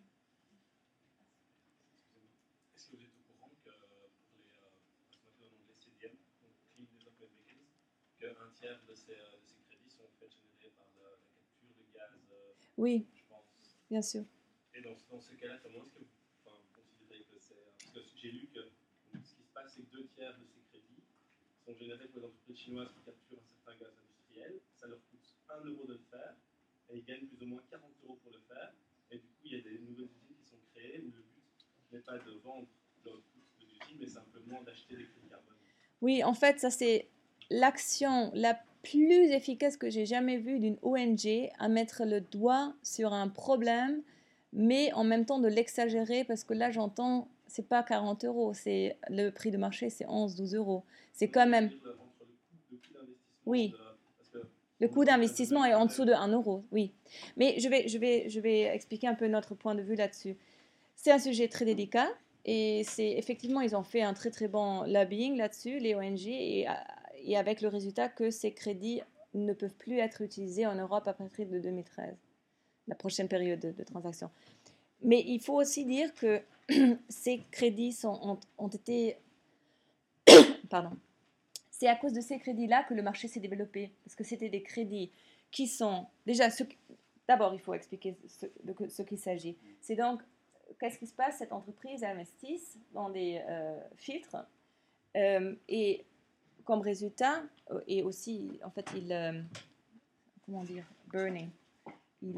Est-ce que vous êtes au courant que pour les CDM, donc Clean Development Mechanism, qu'un tiers de ces crédits sont en fait générés par la capture de gaz, oui, je pense. Bien sûr. Et dans ce cas-là, comment est-ce que vous considérez que c'est... Parce que j'ai lu que ce qui se passe, c'est que 2 tiers de ces crédits sont générés pour les entreprises chinoises qui capturent un certain gaz industriel. Ça leur coûte 1 euro de le faire, et ils gagnent plus ou moins 40 euros pour le faire. Et du coup, il y a des nouvelles usines qui sont créées où le but n'est pas de vendre l'output de l'usine, mais simplement d'acheter des crédits carbone. Oui, en fait, ça c'est l'action la plus efficace que j'ai jamais vue d'une ONG à mettre le doigt sur un problème, mais en même temps de l'exagérer, parce que là j'entends, c'est pas 40 euros, c'est le prix de marché, c'est 11-12 euros. C'est quand même... Oui. Le coût d'investissement est en dessous de 1 euro, oui. Mais je vais expliquer un peu notre point de vue là-dessus. C'est un sujet très délicat et effectivement, ils ont fait un très très bon lobbying là-dessus, les ONG, et avec le résultat que ces crédits ne peuvent plus être utilisés en Europe à partir de 2013, la prochaine période de transaction. Mais il faut aussi dire que ces crédits ont été... Pardon. C'est à cause de ces crédits-là que le marché s'est développé, parce que c'était des crédits qui sont... Déjà, d'abord, il faut expliquer de ce qu'il s'agit. C'est donc, qu'est-ce qui se passe? Cette entreprise investit dans des filtres, et comme résultat, et aussi, en fait, comment dire, burning, il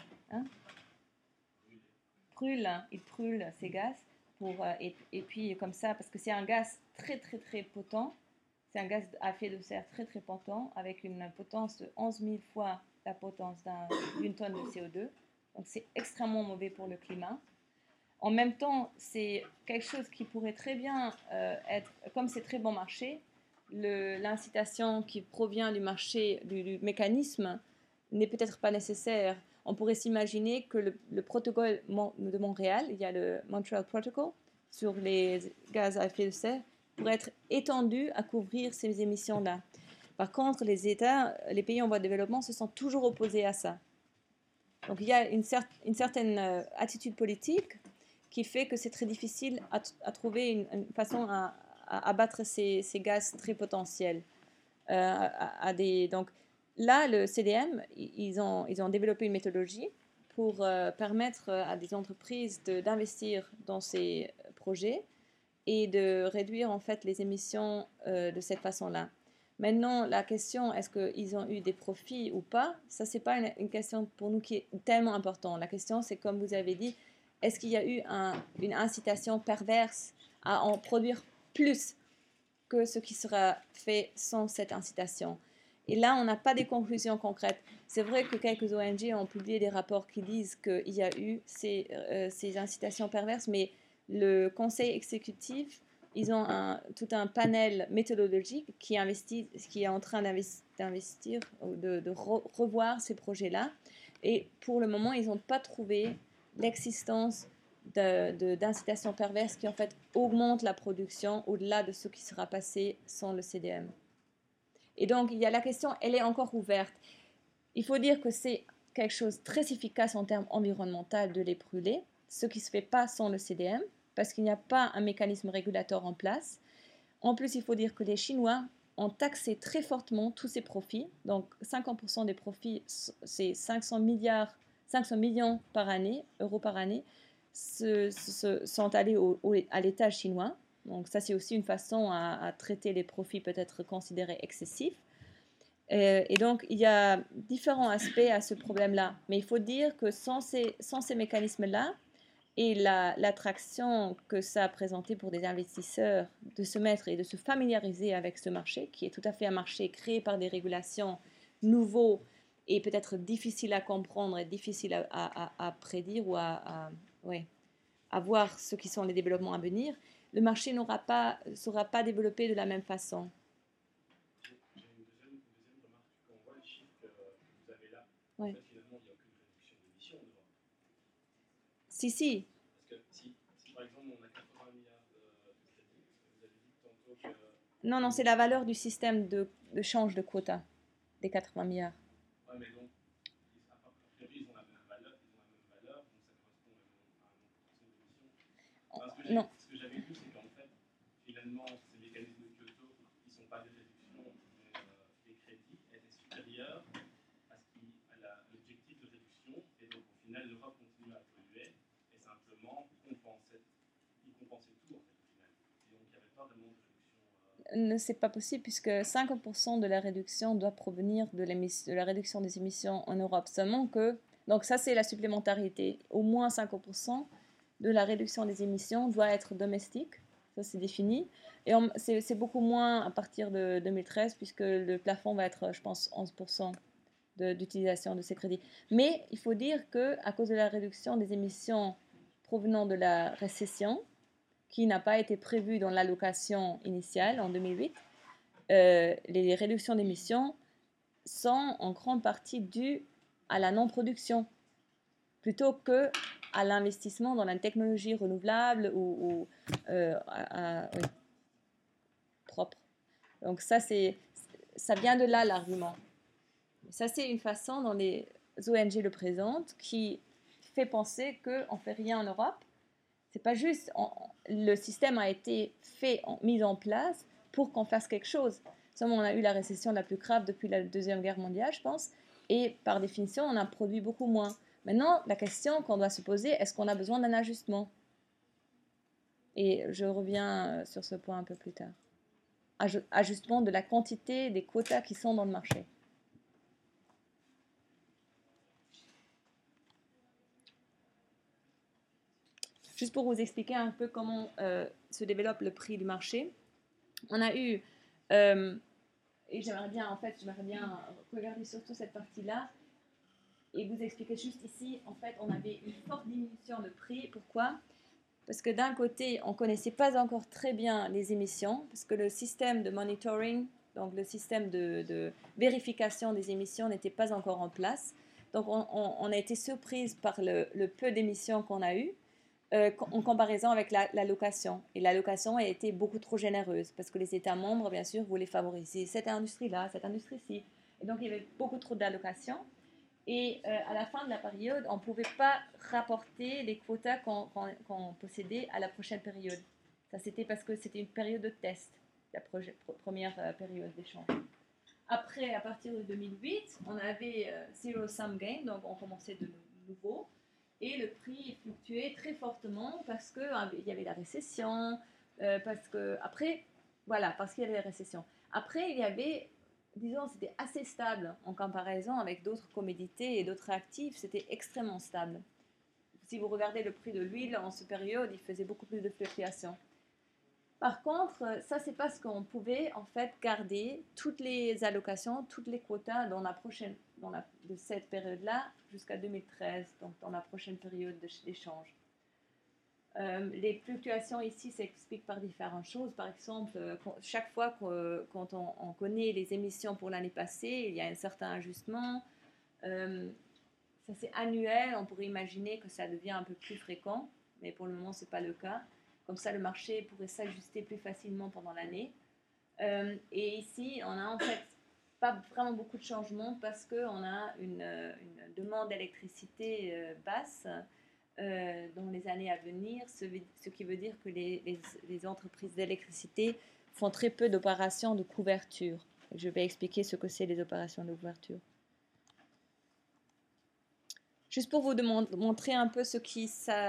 brûle ces gaz, et puis comme ça, parce que c'est un gaz très, très, très potent. C'est un gaz à effet de serre très très potent, avec une potence de 11 000 fois la potence d'une tonne de CO2. Donc c'est extrêmement mauvais pour le climat. En même temps, c'est quelque chose qui pourrait très bien être, comme c'est très bon marché, l'incitation qui provient du marché, du mécanisme, n'est peut-être pas nécessaire. On pourrait s'imaginer que le protocole de Montréal, il y a le Montreal Protocol sur les gaz à effet de serre, pour être étendu à couvrir ces émissions-là. Par contre, les pays en voie de développement se sont toujours opposés à ça. Donc il y a une certaine attitude politique qui fait que c'est très difficile à trouver une façon à abattre ces gaz très potentiels. Donc là, le CDM, ils ont développé une méthodologie pour permettre à des entreprises d'investir dans ces projets et de réduire en fait les émissions de cette façon-là. Maintenant, la question, est-ce qu'ils ont eu des profits ou pas? Ça, c'est pas une question pour nous qui est tellement importante. La question, c'est comme vous avez dit, est-ce qu'il y a eu une incitation perverse à en produire plus que ce qui sera fait sans cette incitation? Et là, on n'a pas des conclusions concrètes. C'est vrai que quelques ONG ont publié des rapports qui disent qu'il y a eu ces incitations perverses, mais le conseil exécutif, ils ont tout un panel méthodologique qui est en train d'investir, de revoir ces projets-là. Et pour le moment, ils n'ont pas trouvé l'existence d'incitation perverse qui en fait augmente la production au-delà de ce qui sera passé sans le CDM. Et donc, il y a la question, elle est encore ouverte. Il faut dire que c'est quelque chose de très efficace en termes environnementaux de les brûler, ce qui ne se fait pas sans le CDM, parce qu'il n'y a pas un mécanisme régulateur en place. En plus, il faut dire que les Chinois ont taxé très fortement tous ces profits. Donc, 50% des profits, c'est 500 millions par année, euros par année, sont allés à l'État chinois. Donc, ça, c'est aussi une façon à traiter les profits peut-être considérés excessifs. Et donc, il y a différents aspects à ce problème-là. Mais il faut dire que sans ces mécanismes-là, et l'attraction que ça a présenté pour des investisseurs de se mettre et de se familiariser avec ce marché, qui est tout à fait un marché créé par des régulations nouveaux et peut-être difficiles à comprendre et difficiles à prédire ou à voir ce qui sont les développements à venir, le marché ne sera pas développé de la même façon. J'ai une deuxième remarque. Quand on voit les chiffres que vous avez là, ouais. En fait, finalement, il n'y a aucune réduction d'émissions en Europe. Si. Parce que si par exemple on a 80 milliards de crédits, vous avez dit tantôt que... Non, c'est la valeur du système de change de quota des 80 milliards. Oui, mais donc, a priori, ils ont la même valeur, donc ça correspond à un nombre d'émissions. Non. Ce que j'avais lu, c'est qu'en fait, finalement, ces mécanismes de Kyoto, qui ne sont pas des réductions, mais des crédits, étaient supérieurs à l'objectif de réduction, et donc au final, l'Europe continue à polluer, et simplement, il compensait tout, en fait, au final. Et donc, il n'y avait pas vraiment de réduction. C'est pas possible, puisque 50% de la réduction doit provenir de la réduction des émissions en Europe. Seulement que, donc ça c'est la supplémentarité, au moins 50% de la réduction des émissions doit être domestique, ça c'est défini, et c'est beaucoup moins à partir de 2013, puisque le plafond va être, je pense, 11% d'utilisation de ces crédits. Mais il faut dire qu'à cause de la réduction des émissions provenant de la récession, qui n'a pas été prévue dans l'allocation initiale en 2008, les réductions d'émissions sont en grande partie dues à la non-production, plutôt que à l'investissement dans la technologie renouvelable ou oui, propre. Donc ça vient de là l'argument. Ça c'est une façon dont les ONG le présentent qui fait penser qu'on ne fait rien en Europe. C'est pas juste, le système a été mis en place pour qu'on fasse quelque chose. Seulement, on a eu la récession la plus grave depuis la Deuxième Guerre mondiale, je pense, et par définition, on a produit beaucoup moins. Maintenant, la question qu'on doit se poser, est-ce qu'on a besoin d'un ajustement? Et je reviens sur ce point un peu plus tard. Ajustement de la quantité des quotas qui sont dans le marché. Juste pour vous expliquer un peu comment se développe le prix du marché, on a eu, et j'aimerais bien regarder surtout cette partie-là, et vous expliquer juste ici, en fait, on avait une forte diminution de prix. Pourquoi? Parce que d'un côté, on ne connaissait pas encore très bien les émissions, parce que le système de monitoring, donc le système de vérification des émissions n'était pas encore en place. Donc on a été surprise par le peu d'émissions qu'on a eues, en comparaison avec l'allocation. Et l'allocation a été beaucoup trop généreuse, parce que les États membres, bien sûr, voulaient favoriser cette industrie-là, cette industrie-ci. Et donc, il y avait beaucoup trop d'allocations. Et à la fin de la période, on ne pouvait pas rapporter les quotas qu'on possédait à la prochaine période. Ça, c'était parce que c'était une période de test, la première période d'échange. Après, à partir de 2008, on avait Zero Sum Game, donc on commençait de nouveau. Et le prix fluctuait très fortement parce qu'il y avait la récession, parce qu'il y avait la récession. Après, il y avait, disons, c'était assez stable en comparaison avec d'autres commodités et d'autres actifs, c'était extrêmement stable. Si vous regardez le prix de l'huile en cette période, il faisait beaucoup plus de fluctuations. Par contre, ça, c'est parce qu'on pouvait en fait garder toutes les allocations, toutes les quotas de cette période-là jusqu'à 2013, donc dans la prochaine période d'échange. Les fluctuations ici s'expliquent par différentes choses. Par exemple, chaque fois quand on connaît les émissions pour l'année passée, il y a un certain ajustement. Ça c'est annuel, on pourrait imaginer que ça devient un peu plus fréquent. mais pour le moment, ce n'est pas le cas. Comme ça, le marché pourrait s'ajuster plus facilement pendant l'année. Et ici, on a en fait pas vraiment beaucoup de changements parce qu'on a une demande d'électricité basse dans les années à venir, ce qui veut dire que les entreprises d'électricité font très peu d'opérations de couverture. Je vais expliquer ce que c'est les opérations de couverture. Juste pour vous montrer un peu ce que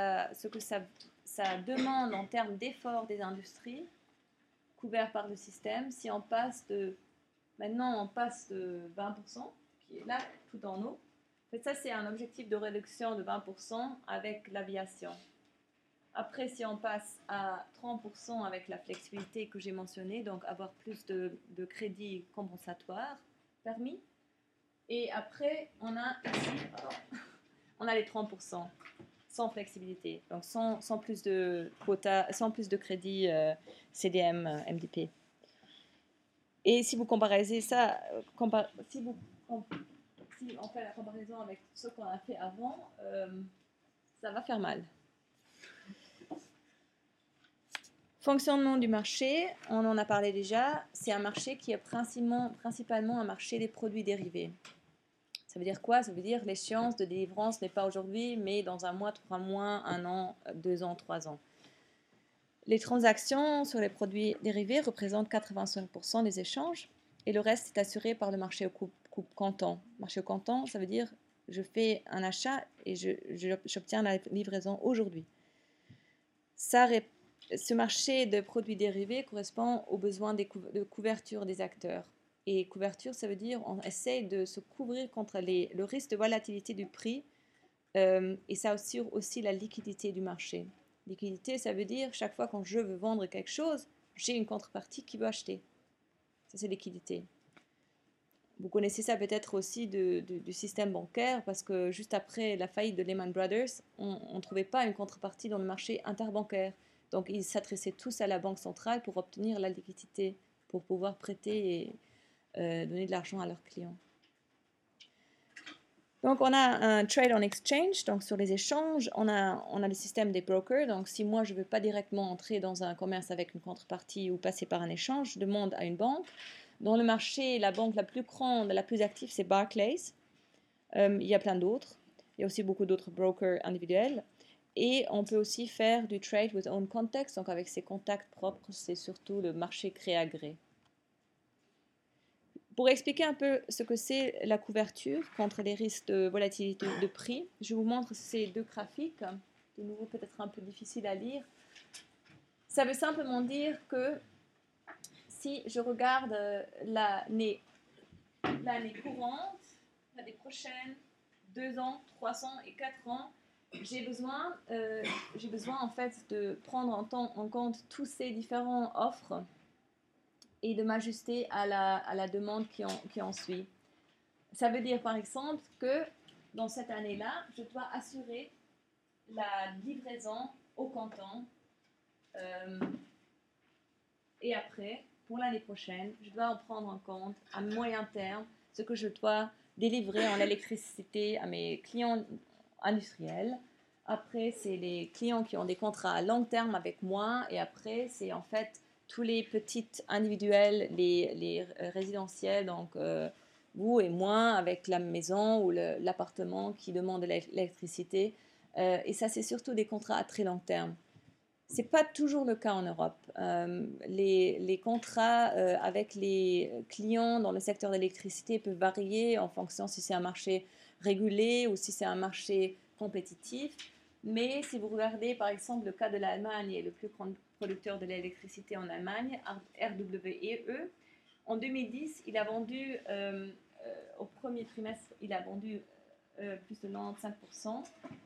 ça demande en termes d'efforts des industries couverts par le système. Si on passe maintenant on passe de 20%, qui est là tout en haut. En fait, ça c'est un objectif de réduction de 20% avec l'aviation. Après, si on passe à 30% avec la flexibilité que j'ai mentionnée, donc avoir plus de crédits compensatoires permis. Et après, on a ici, on a les 30% sans flexibilité, donc sans plus de quotas, sans plus de crédits CDM, MDP. Et si vous comparez ça, si on fait la comparaison avec ce qu'on a fait avant, ça va faire mal. Fonctionnement du marché, on en a parlé déjà, c'est un marché qui est principalement un marché des produits dérivés. Ça veut dire quoi? Ça veut dire l'échéance de délivrance n'est pas aujourd'hui, mais dans un mois, 3 mois, 1 an, 2 ans, 3 ans. Les transactions sur les produits dérivés représentent 85% des échanges et le reste est assuré par le marché au coupe comptant. Marché au comptant, ça veut dire je fais un achat et j'obtiens la livraison aujourd'hui. Ce marché de produits dérivés correspond aux besoins de couverture des acteurs. Et couverture, ça veut dire on essaie de se couvrir contre le risque de volatilité du prix et ça assure aussi la liquidité du marché. Liquidité, ça veut dire chaque fois quand je veux vendre quelque chose, j'ai une contrepartie qui veut acheter. Ça, c'est liquidité. Vous connaissez ça peut-être aussi du système bancaire parce que juste après la faillite de Lehman Brothers, on ne trouvait pas une contrepartie dans le marché interbancaire. Donc, ils s'adressaient tous à la banque centrale pour obtenir la liquidité, pour pouvoir prêter et donner de l'argent à leurs clients. Donc, on a un trade on exchange, donc sur les échanges, on a le système des brokers. Donc, si moi, je ne veux pas directement entrer dans un commerce avec une contrepartie ou passer par un échange, je demande à une banque. Dans le marché, la banque la plus grande, la plus active, c'est Barclays. Il y a plein d'autres. Il y a aussi beaucoup d'autres brokers individuels. Et on peut aussi faire du trade with own context, donc avec ses contacts propres, c'est surtout le marché créé à gré. Pour expliquer un peu ce que c'est la couverture contre les risques de volatilité de prix, je vous montre ces deux graphiques, de nouveau peut-être un peu difficile à lire. Ça veut simplement dire que si je regarde l'année courante, l'année prochaine, 2 ans, 3 ans et 4 ans, j'ai besoin en fait de prendre en compte tous ces différentes offres et de m'ajuster à la demande qui en suit. Ça veut dire par exemple que dans cette année-là, je dois assurer la livraison au comptant et après, pour l'année prochaine, je dois en prendre en compte à moyen terme ce que je dois délivrer en électricité à mes clients industriels. Après, c'est les clients qui ont des contrats à long terme avec moi. Et après, c'est en fait tous les petites individuels, les résidentiels, donc vous et moi, avec la maison ou l'appartement qui demande de l'électricité. Et ça, c'est surtout des contrats à très long terme. Ce n'est pas toujours le cas en Europe. Les contrats avec les clients dans le secteur de l'électricité peuvent varier en fonction si c'est un marché régulé ou si c'est un marché compétitif. Mais si vous regardez par exemple le cas de l'Allemagne et le plus grand producteur de l'électricité en Allemagne, RWE, en 2010, il a vendu, au premier trimestre, il a vendu plus de 95%.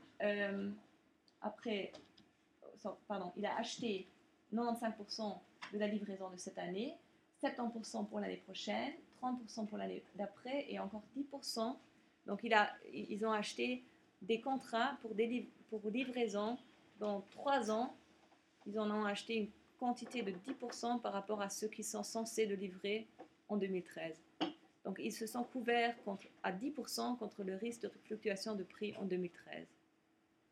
Il a acheté 95% de la livraison de cette année, 70% pour l'année prochaine, 30% pour l'année d'après et encore 10%. Donc, ils ont acheté des contrats pour livraison dans 3 ans. Ils en ont acheté une quantité de 10% par rapport à ceux qui sont censés de livrer en 2013. Donc, ils se sont couverts à 10% contre le risque de fluctuation de prix en 2013.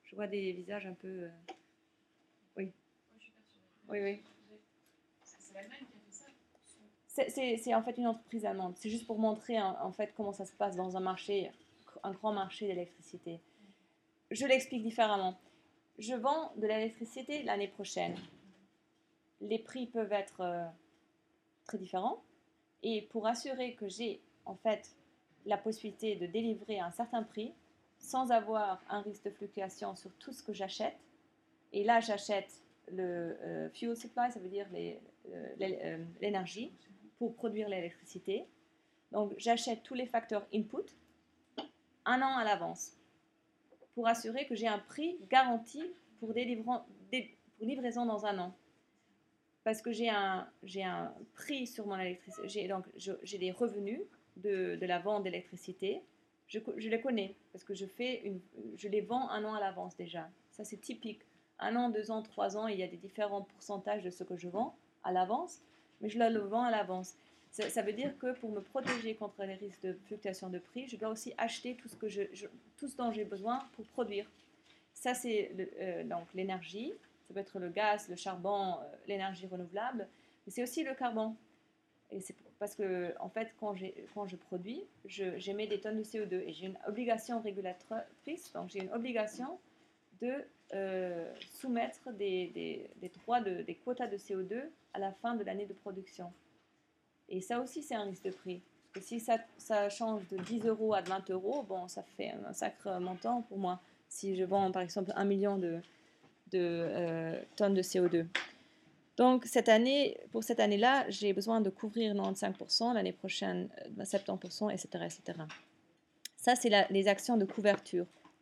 Je vois des visages un peu... Oui. Moi, je suis persuadée. Oui, oui. C'est l'Allemagne qui a fait ça. C'est en fait une entreprise allemande. C'est juste pour montrer en fait comment ça se passe dans un marché, un grand marché d'électricité. Je l'explique différemment. Je vends de l'électricité l'année prochaine. Les prix peuvent être très différents. Et pour assurer que j'ai en fait la possibilité de délivrer à un certain prix sans avoir un risque de fluctuation sur tout ce que j'achète, et là j'achète le fuel supply, ça veut dire l'énergie pour produire l'électricité. Donc j'achète tous les facteurs input un an à l'avance pour assurer que j'ai un prix garanti pour livraison dans un an. Parce que j'ai un prix sur mon électricité, j'ai des revenus de la vente d'électricité, je les connais, parce que je les vends un an à l'avance déjà. Ça c'est typique. 1 an, 2 ans, 3 ans, il y a des différents pourcentages de ce que je vends à l'avance, mais je le vends à l'avance. Ça veut dire que pour me protéger contre les risques de fluctuation de prix, je dois aussi acheter tout ce dont j'ai besoin pour produire. Ça c'est donc l'énergie. Ça peut être le gaz, le charbon, l'énergie renouvelable, mais c'est aussi le carbone. Et c'est parce que, en fait, quand je produis, j'émets des tonnes de CO2 et j'ai une obligation régulatrice, donc j'ai une obligation de soumettre des droits, des quotas de CO2 à la fin de l'année de production. Et ça aussi, c'est un risque de prix. Parce que si ça change de 10 € à 20 €, bon, ça fait un sacré montant pour moi. Si je vends, par exemple, 1 million de tonnes de CO2. Donc, pour cette année-là, j'ai besoin de couvrir 95%, l'année prochaine 70%, etc., etc. Ça, c'est les actions de couverture.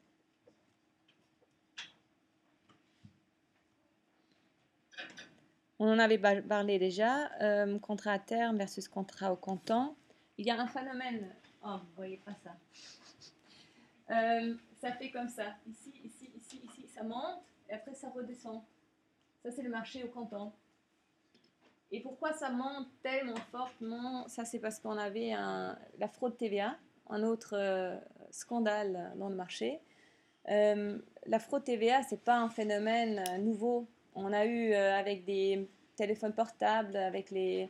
On en avait parlé déjà, contrat à terme versus contrat au comptant. Il y a un phénomène, oh, vous ne voyez pas ça. Ça fait comme ça, ici, ici, ici, ici, ça monte et après ça redescend. Ça, c'est le marché au comptant. Et pourquoi ça monte tellement fortement? Ça, c'est parce qu'on avait la fraude TVA, un autre scandale dans le marché. La fraude TVA, ce n'est pas un phénomène nouveau. On a eu avec des téléphones portables, avec les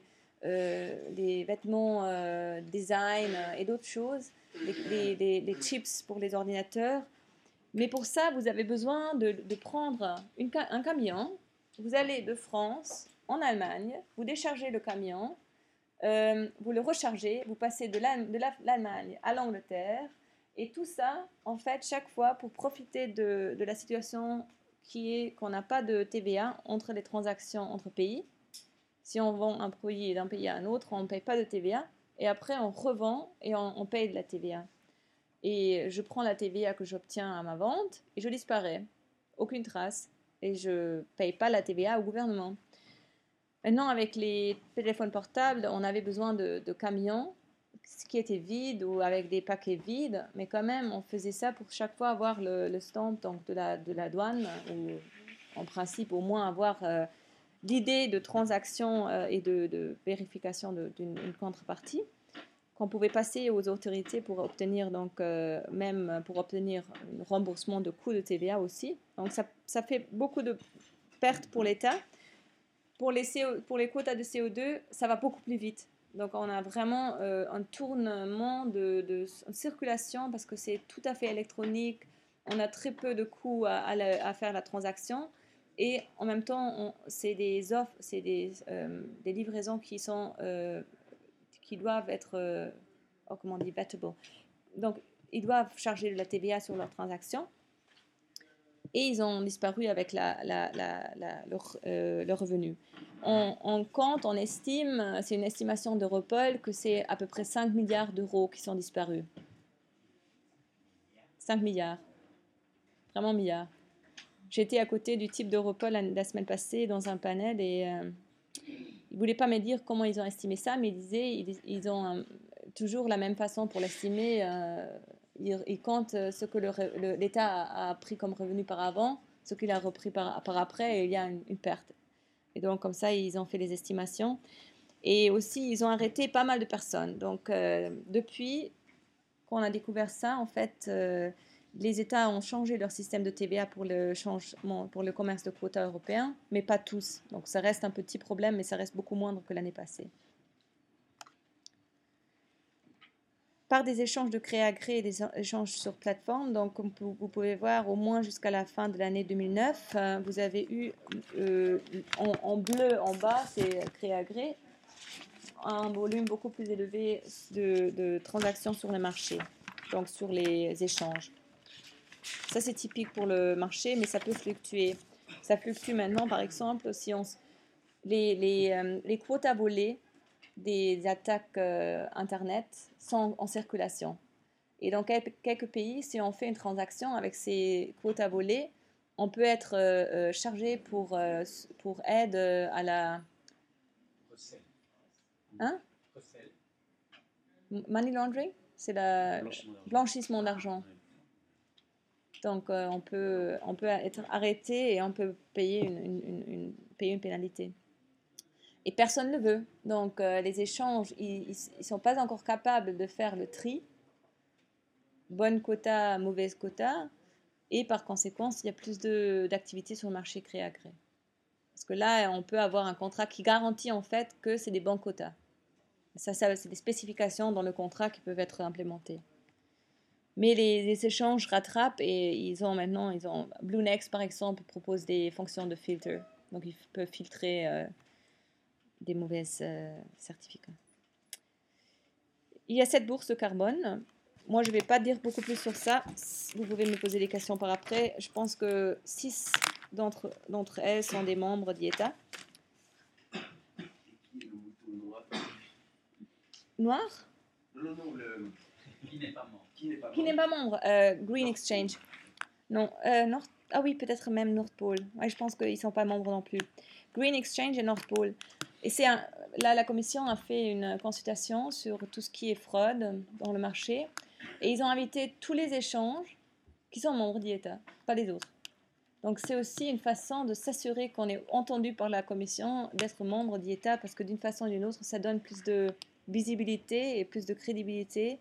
vêtements design et d'autres choses, les chips pour les ordinateurs. Mais pour ça, vous avez besoin de prendre un camion. Vous allez de France en Allemagne, vous déchargez le camion, vous le rechargez, vous passez de l'Allemagne à l'Angleterre, et tout ça, en fait, chaque fois pour profiter de la situation qu'on n'a pas de TVA entre les transactions entre pays. Si on vend un produit d'un pays à un autre, on ne paye pas de TVA, et après on revend et on paye de la TVA. Et je prends la TVA que j'obtiens à ma vente et je disparais. Aucune trace. Et je ne paye pas la TVA au gouvernement. Maintenant, avec les téléphones portables, on avait besoin de camions qui étaient vides ou avec des paquets vides. Mais quand même, on faisait ça pour chaque fois avoir le stamp donc de la douane ou en principe au moins avoir l'idée de transaction et de vérification d'une contrepartie qu'on pouvait passer aux autorités pour obtenir même pour obtenir un remboursement de coûts de TVA aussi. Donc ça fait beaucoup de pertes pour l'État. Pour les quotas de CO2, ça va beaucoup plus vite. Donc on a vraiment un tournement de circulation parce que c'est tout à fait électronique. On a très peu de coûts à faire la transaction. Et en même temps, c'est des offres, c'est des livraisons qui doivent être, comment on dit, vettable. Donc, ils doivent charger de la TVA sur leurs transactions. Et ils ont disparu avec leur revenu. On compte, on estime, c'est une estimation d'Europol, que c'est à peu près 5 milliards d'euros qui sont disparus. 5 milliards. Vraiment milliards. J'étais à côté du type d'Europol la semaine passée dans un panel et ils ne voulaient pas me dire comment ils ont estimé ça, mais ils disaient ils ont toujours la même façon pour l'estimer. Ils comptent ce que l'État a pris comme revenu par avant, ce qu'il a repris par après, et il y a une perte. Et donc, comme ça, ils ont fait les estimations. Et aussi, ils ont arrêté pas mal de personnes. Donc, depuis qu'on a découvert ça, en fait, les États ont changé leur système de TVA pour le commerce de quotas européen, mais pas tous. Donc ça reste un petit problème, mais ça reste beaucoup moindre que l'année passée. Par des échanges de gré à gré et des échanges sur plateforme, donc comme vous pouvez voir, au moins jusqu'à la fin de l'année 2009, vous avez eu en bleu en bas, c'est gré à gré, un volume beaucoup plus élevé de transactions sur le marché, donc sur les échanges. Ça, c'est typique pour le marché, mais ça peut fluctuer. Ça fluctue maintenant, par exemple, si les quotas volés des attaques Internet sont en circulation. Et dans quelques pays, si on fait une transaction avec ces quotas volés, on peut être chargé pour aide à la... Recel. Hein? Recel. Money laundering? C'est le blanchissement d'argent. Donc, on peut être arrêté et on peut payer une pénalité. Et personne ne le veut. Donc, les échanges, ils ne sont pas encore capables de faire le tri. Bonne quota, mauvaise quota. Et par conséquent, il y a plus d'activité sur le marché gré à gré. Parce que là, on peut avoir un contrat qui garantit en fait que c'est des bons quotas. Ça c'est des spécifications dans le contrat qui peuvent être implémentées. Mais les échanges rattrapent et Bluenex par exemple propose des fonctions de filter, donc ils peuvent filtrer des mauvaises certificats. Il y a cette bourse de carbone. Moi je ne vais pas dire beaucoup plus sur ça, vous pouvez me poser des questions par après. Je pense que 6 d'entre elles sont des membres d'IETA. Qui est le mouton noir? Noir? Non, Qui n'est pas membre. Qui n'est pas membre. Green Exchange. Non, ah oui, peut-être même North Pole. Ouais, je pense qu'ils ne sont pas membres non plus. Green Exchange et North Pole. Et là, la commission a fait une consultation sur tout ce qui est fraude dans le marché. Et ils ont invité tous les échanges qui sont membres d'IETA, pas les autres. Donc c'est aussi une façon de s'assurer qu'on est entendu par la commission d'être membre d'IETA, parce que d'une façon ou d'une autre, ça donne plus de visibilité et plus de crédibilité.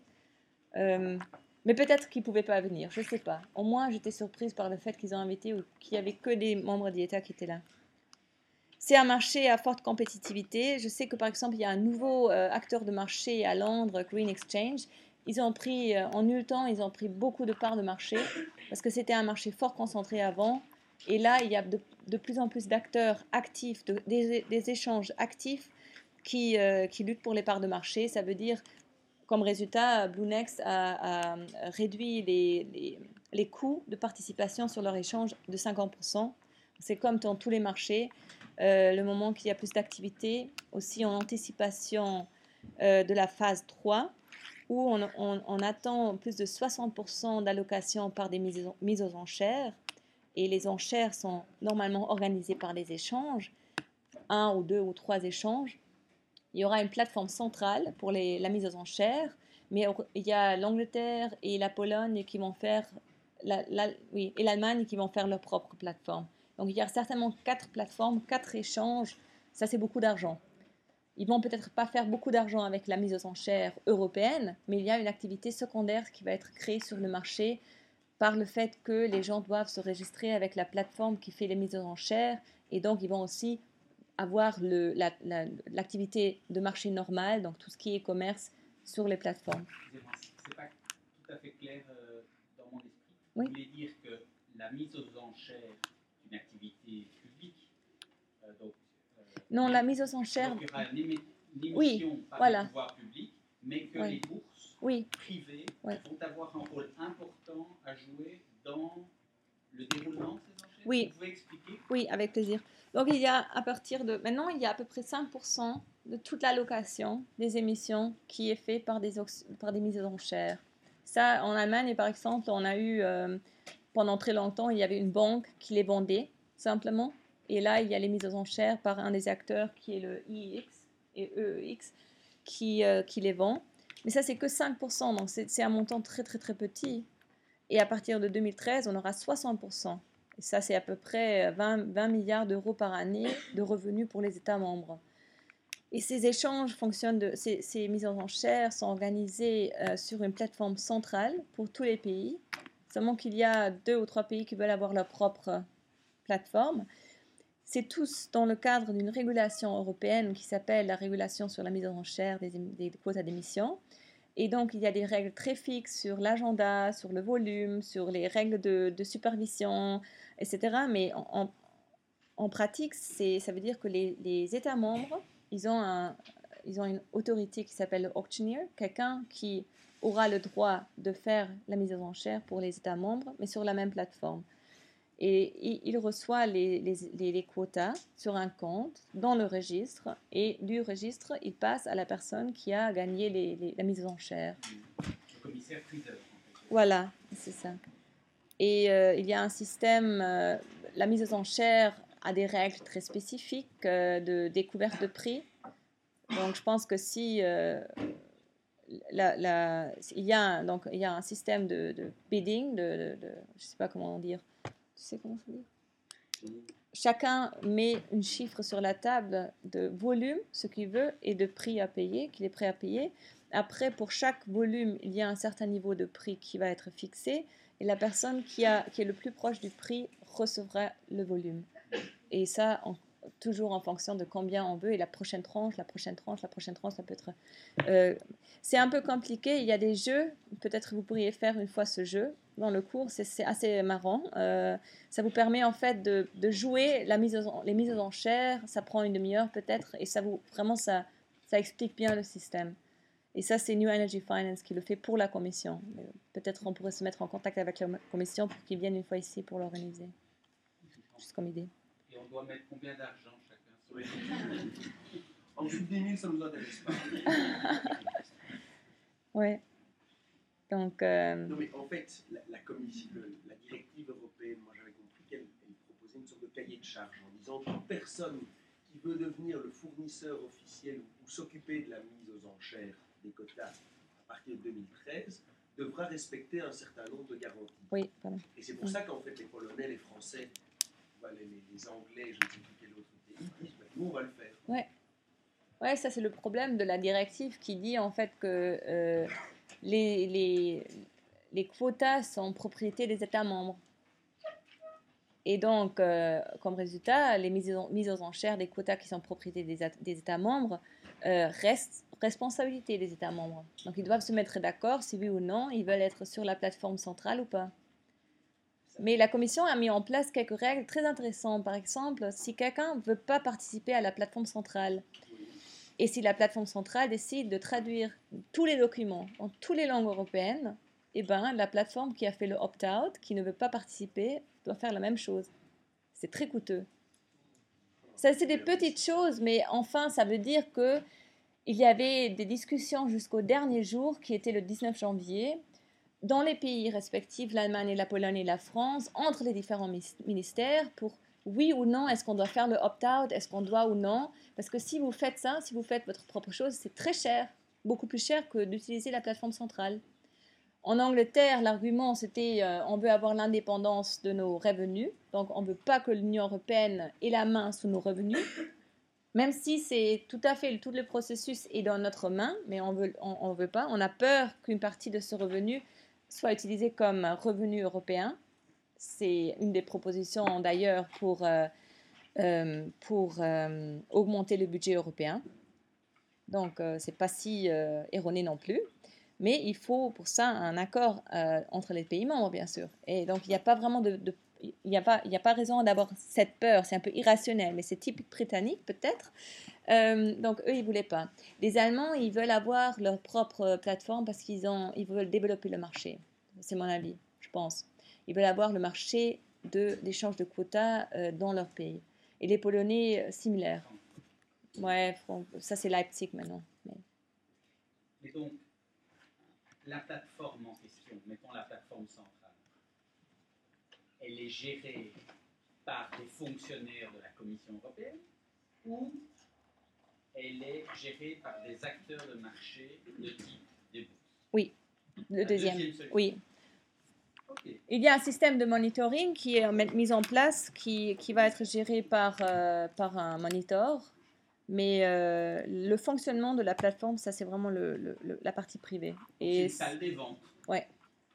Mais peut-être qu'ils ne pouvaient pas venir, je ne sais pas. Au moins, j'étais surprise par le fait qu'ils ont invité ou qu'il n'y avait que des membres d'IETA qui étaient là. C'est un marché à forte compétitivité. Je sais que par exemple, il y a un nouveau acteur de marché à Londres, Green Exchange. Ils ont pris, en nul temps, ils ont pris beaucoup de parts de marché parce que c'était un marché fort concentré avant. Et là, il y a de plus en plus d'acteurs actifs, des échanges actifs qui luttent pour les parts de marché. Ça veut dire, comme résultat, Bluenex a réduit les coûts de participation sur leur échange de 50%. C'est comme dans tous les marchés. Le moment qu'il y a plus d'activité, aussi en anticipation de la phase 3, où on attend plus de 60% d'allocation par des mises aux enchères. Et les enchères sont normalement organisées par les échanges, 1 ou 2 ou 3 échanges. Il y aura une plateforme centrale pour la mise aux enchères, mais il y a l'Angleterre et la Pologne qui vont faire, et l'Allemagne qui vont faire leur propre plateforme. Donc il y a certainement 4 plateformes, 4 échanges, ça c'est beaucoup d'argent. Ils vont peut-être pas faire beaucoup d'argent avec la mise aux enchères européenne, mais il y a une activité secondaire qui va être créée sur le marché par le fait que les gens doivent se registrer avec la plateforme qui fait les mises aux enchères, et donc ils vont aussi avoir l'activité de marché normale, donc tout ce qui est commerce sur les plateformes. Excusez-moi, c'est pas tout à fait clair dans mon esprit. Oui. Vous voulez dire que la mise aux enchères est une activité publique, non, la mise aux enchères... Donc il y aura une émission par le pouvoir public, mais que les bourses privées vont avoir un rôle important à jouer dans le déroulement de ces enchères. Oui. Vous pouvez expliquer? Oui, avec plaisir. Donc il y a maintenant il y a à peu près 5% de toute l'allocation des émissions qui est fait par des mises aux enchères. Ça, en Allemagne, par exemple, on a eu pendant très longtemps, il y avait une banque qui les vendait simplement. Et là, il y a les mises aux enchères par un des acteurs qui est le IEX et EEX qui les vend. Mais ça, c'est que 5%, donc c'est un montant très très très petit. Et à partir de 2013, on aura 60%. Et ça, c'est à peu près 20 milliards d'euros par année de revenus pour les États membres. Et ces échanges ces mises en enchères sont organisées sur une plateforme centrale pour tous les pays. seulement qu'il y a 2 ou 3 pays qui veulent avoir leur propre plateforme. C'est tous dans le cadre d'une régulation européenne qui s'appelle la régulation sur la mise en enchère des quotas d'émissions. Et donc, il y a des règles très fixes sur l'agenda, sur le volume, sur les règles de supervision, etc. Mais en pratique, ça veut dire que les États membres, ils ont une autorité qui s'appelle le auctioneer, quelqu'un qui aura le droit de faire la mise en enchère pour les États membres, mais sur la même plateforme. Et il reçoit les quotas sur un compte dans le registre, et du registre, il passe à la personne qui a gagné la mise en enchère. Le commissaire priseur. Voilà, c'est ça. Et il y a un système, la mise en enchère a des règles très spécifiques de découverte de prix. Donc je pense que si il y a un système de bidding, je ne sais pas comment dire. Tu sais comment ça dit? Chacun met un chiffre sur la table de volume, ce qu'il veut, et de prix à payer, qu'il est prêt à payer. Après, pour chaque volume, il y a un certain niveau de prix qui va être fixé, et la personne qui est le plus proche du prix recevra le volume. Et ça, toujours en fonction de combien on veut, et la prochaine tranche, ça peut être... c'est un peu compliqué, il y a des jeux, peut-être vous pourriez faire une fois ce jeu dans le cours, c'est assez marrant. Ça vous permet en fait de jouer les mises en enchères, ça prend une demi-heure peut-être, et ça explique bien le système. Et ça, c'est New Energy Finance qui le fait pour la commission. Peut-être on pourrait se mettre en contact avec la commission pour qu'ils viennent une fois ici pour l'organiser. Juste comme idée. Et on doit mettre combien d'argent chacun sur les... En dessous de 10 000, ça ne nous intéresse pas. Ouais. Donc, non, mais en fait, la commission, la directive européenne, moi j'avais compris qu'elle proposait une sorte de cahier de charge en disant que toute personne qui veut devenir le fournisseur officiel ou s'occuper de la mise aux enchères des quotas à partir de 2013 devra respecter un certain nombre de garanties. Oui, pardon. Et c'est pour ça qu'en fait les Polonais, les Français, les Anglais, je ne sais plus quel autre pays, disent nous on va le faire. Ouais. Ouais, ça c'est le problème de la directive qui dit en fait que les quotas sont propriété des États membres. Et donc, comme résultat, les mises aux enchères des quotas qui sont propriété des États membres restent responsabilité des États membres. Donc, ils doivent se mettre d'accord si oui ou non ils veulent être sur la plateforme centrale ou pas. Mais la Commission a mis en place quelques règles très intéressantes. Par exemple, si quelqu'un ne veut pas participer à la plateforme centrale, et si la plateforme centrale décide de traduire tous les documents en toutes les langues européennes, eh ben, la plateforme qui a fait le opt-out, qui ne veut pas participer, doit faire la même chose. C'est très coûteux. Ça, c'est des petites choses, mais enfin, ça veut dire qu'il y avait des discussions jusqu'au dernier jour, qui était le 19 janvier, dans les pays respectifs, l'Allemagne, la Pologne et la France, entre les différents ministères, pour oui ou non, est-ce qu'on doit faire le opt-out, est-ce qu'on doit ou non. Parce que si vous faites ça, si vous faites votre propre chose, c'est très cher, beaucoup plus cher que d'utiliser la plateforme centrale. En Angleterre, l'argument, c'était on veut avoir l'indépendance de nos revenus, donc on ne veut pas que l'Union européenne ait la main sur nos revenus, même si c'est tout à fait, tout le processus est dans notre main, mais on veut pas, on a peur qu'une partie de ce revenu soit utilisé comme revenu européen. C'est une des propositions d'ailleurs pour augmenter le budget européen. Donc, ce n'est pas si erroné non plus. Mais il faut pour ça un accord entre les pays membres, bien sûr. Et donc, il n'y a pas vraiment il n'y a pas raison d'avoir cette peur. C'est un peu irrationnel, mais c'est typique britannique peut-être. Donc, eux, ils ne voulaient pas. Les Allemands, ils veulent avoir leur propre plateforme parce qu'ils veulent développer le marché. C'est mon avis, je pense. Ils veulent avoir le marché d'échange de quotas dans leur pays. Et les Polonais, similaires. Ouais, ça c'est Leipzig maintenant. Et donc, la plateforme en question, mettons la plateforme centrale, elle est gérée par des fonctionnaires de la Commission européenne ou elle est gérée par des acteurs de marché de type des bourses? Oui, le deuxième. Oui. Okay. Il y a un système de monitoring qui est mis en place, qui va être géré par un monitor, mais le fonctionnement de la plateforme, ça c'est vraiment la partie privée. C'est une salle des ventes. Ouais.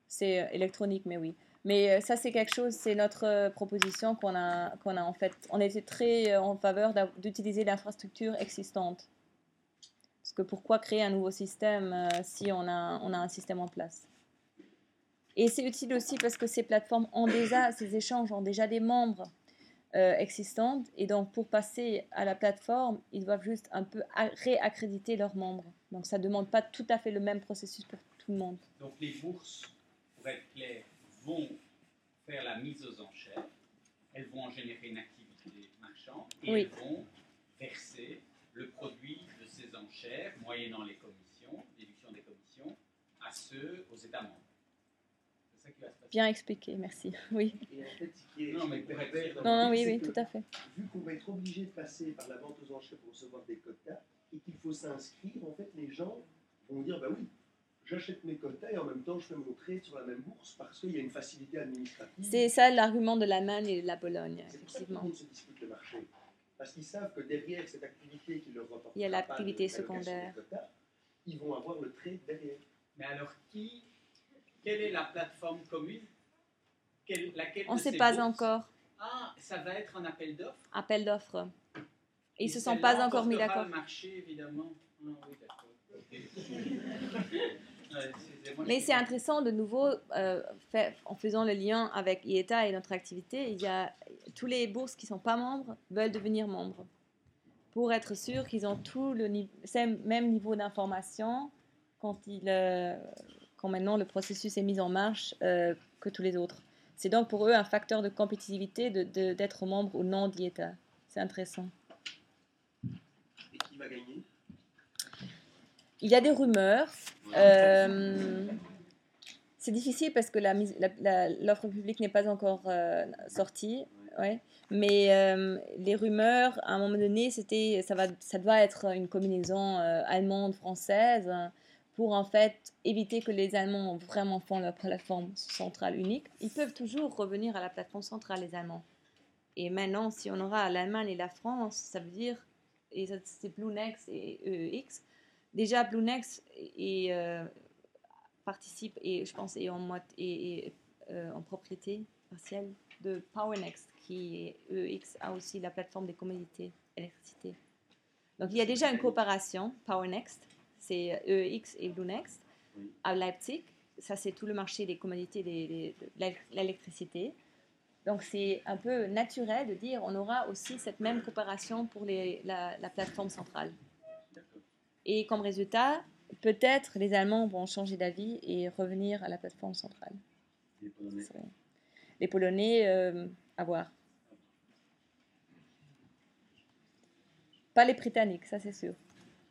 C'est électronique, mais oui. Mais ça, c'est quelque chose, c'est notre proposition qu'on a en fait. On était très en faveur d'utiliser l'infrastructure existante. Parce que pourquoi créer un nouveau système si on a un système en place? Et c'est utile aussi parce que ces plateformes ont déjà, ces échanges ont déjà des membres existants. Et donc, pour passer à la plateforme, ils doivent juste un peu réaccréditer leurs membres. Donc, ça ne demande pas tout à fait le même processus pour tout le monde. Donc les bourses, pour être clair, vont faire la mise aux enchères, elles vont en générer une activité marchande et Oui. elles vont verser le produit de ces enchères, moyennant les commissions, déduction des commissions, aux États membres. C'est ça qui va se passer. Bien expliqué, merci. Oui. Et en fait, ce qui est Non, mais pour être pervers sûr. dans Non, le oui, truc, oui, c'est tout que à fait. vu qu'on va être obligé de passer par la vente aux enchères pour recevoir des quotas et qu'il faut s'inscrire, en fait, les gens vont dire bah oui, j'achète mes quotas et en même temps je fais mon trade sur la même bourse parce qu'il y a une facilité administrative. C'est ça l'argument de l'Allemagne et de la Pologne, C'est pour ça que tout le effectivement. monde se dispute le marché. Parce qu'ils savent que derrière cette activité qui leur rapporte Il y a l'activité secondaire. Quotas, ils vont avoir le trade derrière. Mais alors, quelle est la plateforme commune? Laquelle On ne de sait ces pas bourses? encore. Ah, ça va être un appel d'offres? Appel d'offres. Et ils ne se sont celle-là pas encore mis emportera d'accord. le marché, évidemment. Ah oui, d'accord. Ok. Excusez-moi, Mais je c'est suis- intéressant de nouveau, en faisant le lien avec IETA et notre activité, il y a tous les bourses qui ne sont pas membres veulent devenir membres pour être sûr qu'ils ont tout le même niveau d'information quand maintenant le processus est mis en marche que tous les autres. C'est donc pour eux un facteur de compétitivité d'être membre ou non d'IETA. C'est intéressant. Et qui va gagner? Il y a des rumeurs. C'est difficile parce que l'offre publique n'est pas encore sortie. Ouais. Mais les rumeurs, à un moment donné, ça doit être une combinaison allemande-française pour en fait éviter que les Allemands vraiment font leur plateforme centrale unique. Ils peuvent toujours revenir à la plateforme centrale, les Allemands. Et maintenant, si on aura l'Allemagne et la France, ça veut dire, et c'est BlueNext et EEX. Déjà, BlueNext participe et je pense est en propriété partielle de PowerNext qui EEX a aussi la plateforme des commodités électricité. Donc il y a déjà une coopération PowerNext, c'est EEX et BlueNext à Leipzig. Ça c'est tout le marché des commodités de l'électricité. Donc c'est un peu naturel de dire on aura aussi cette même coopération pour la plateforme centrale. Et comme résultat, peut-être les Allemands vont changer d'avis et revenir à la plateforme centrale. Les Polonais, à voir. Pas les Britanniques, ça c'est sûr.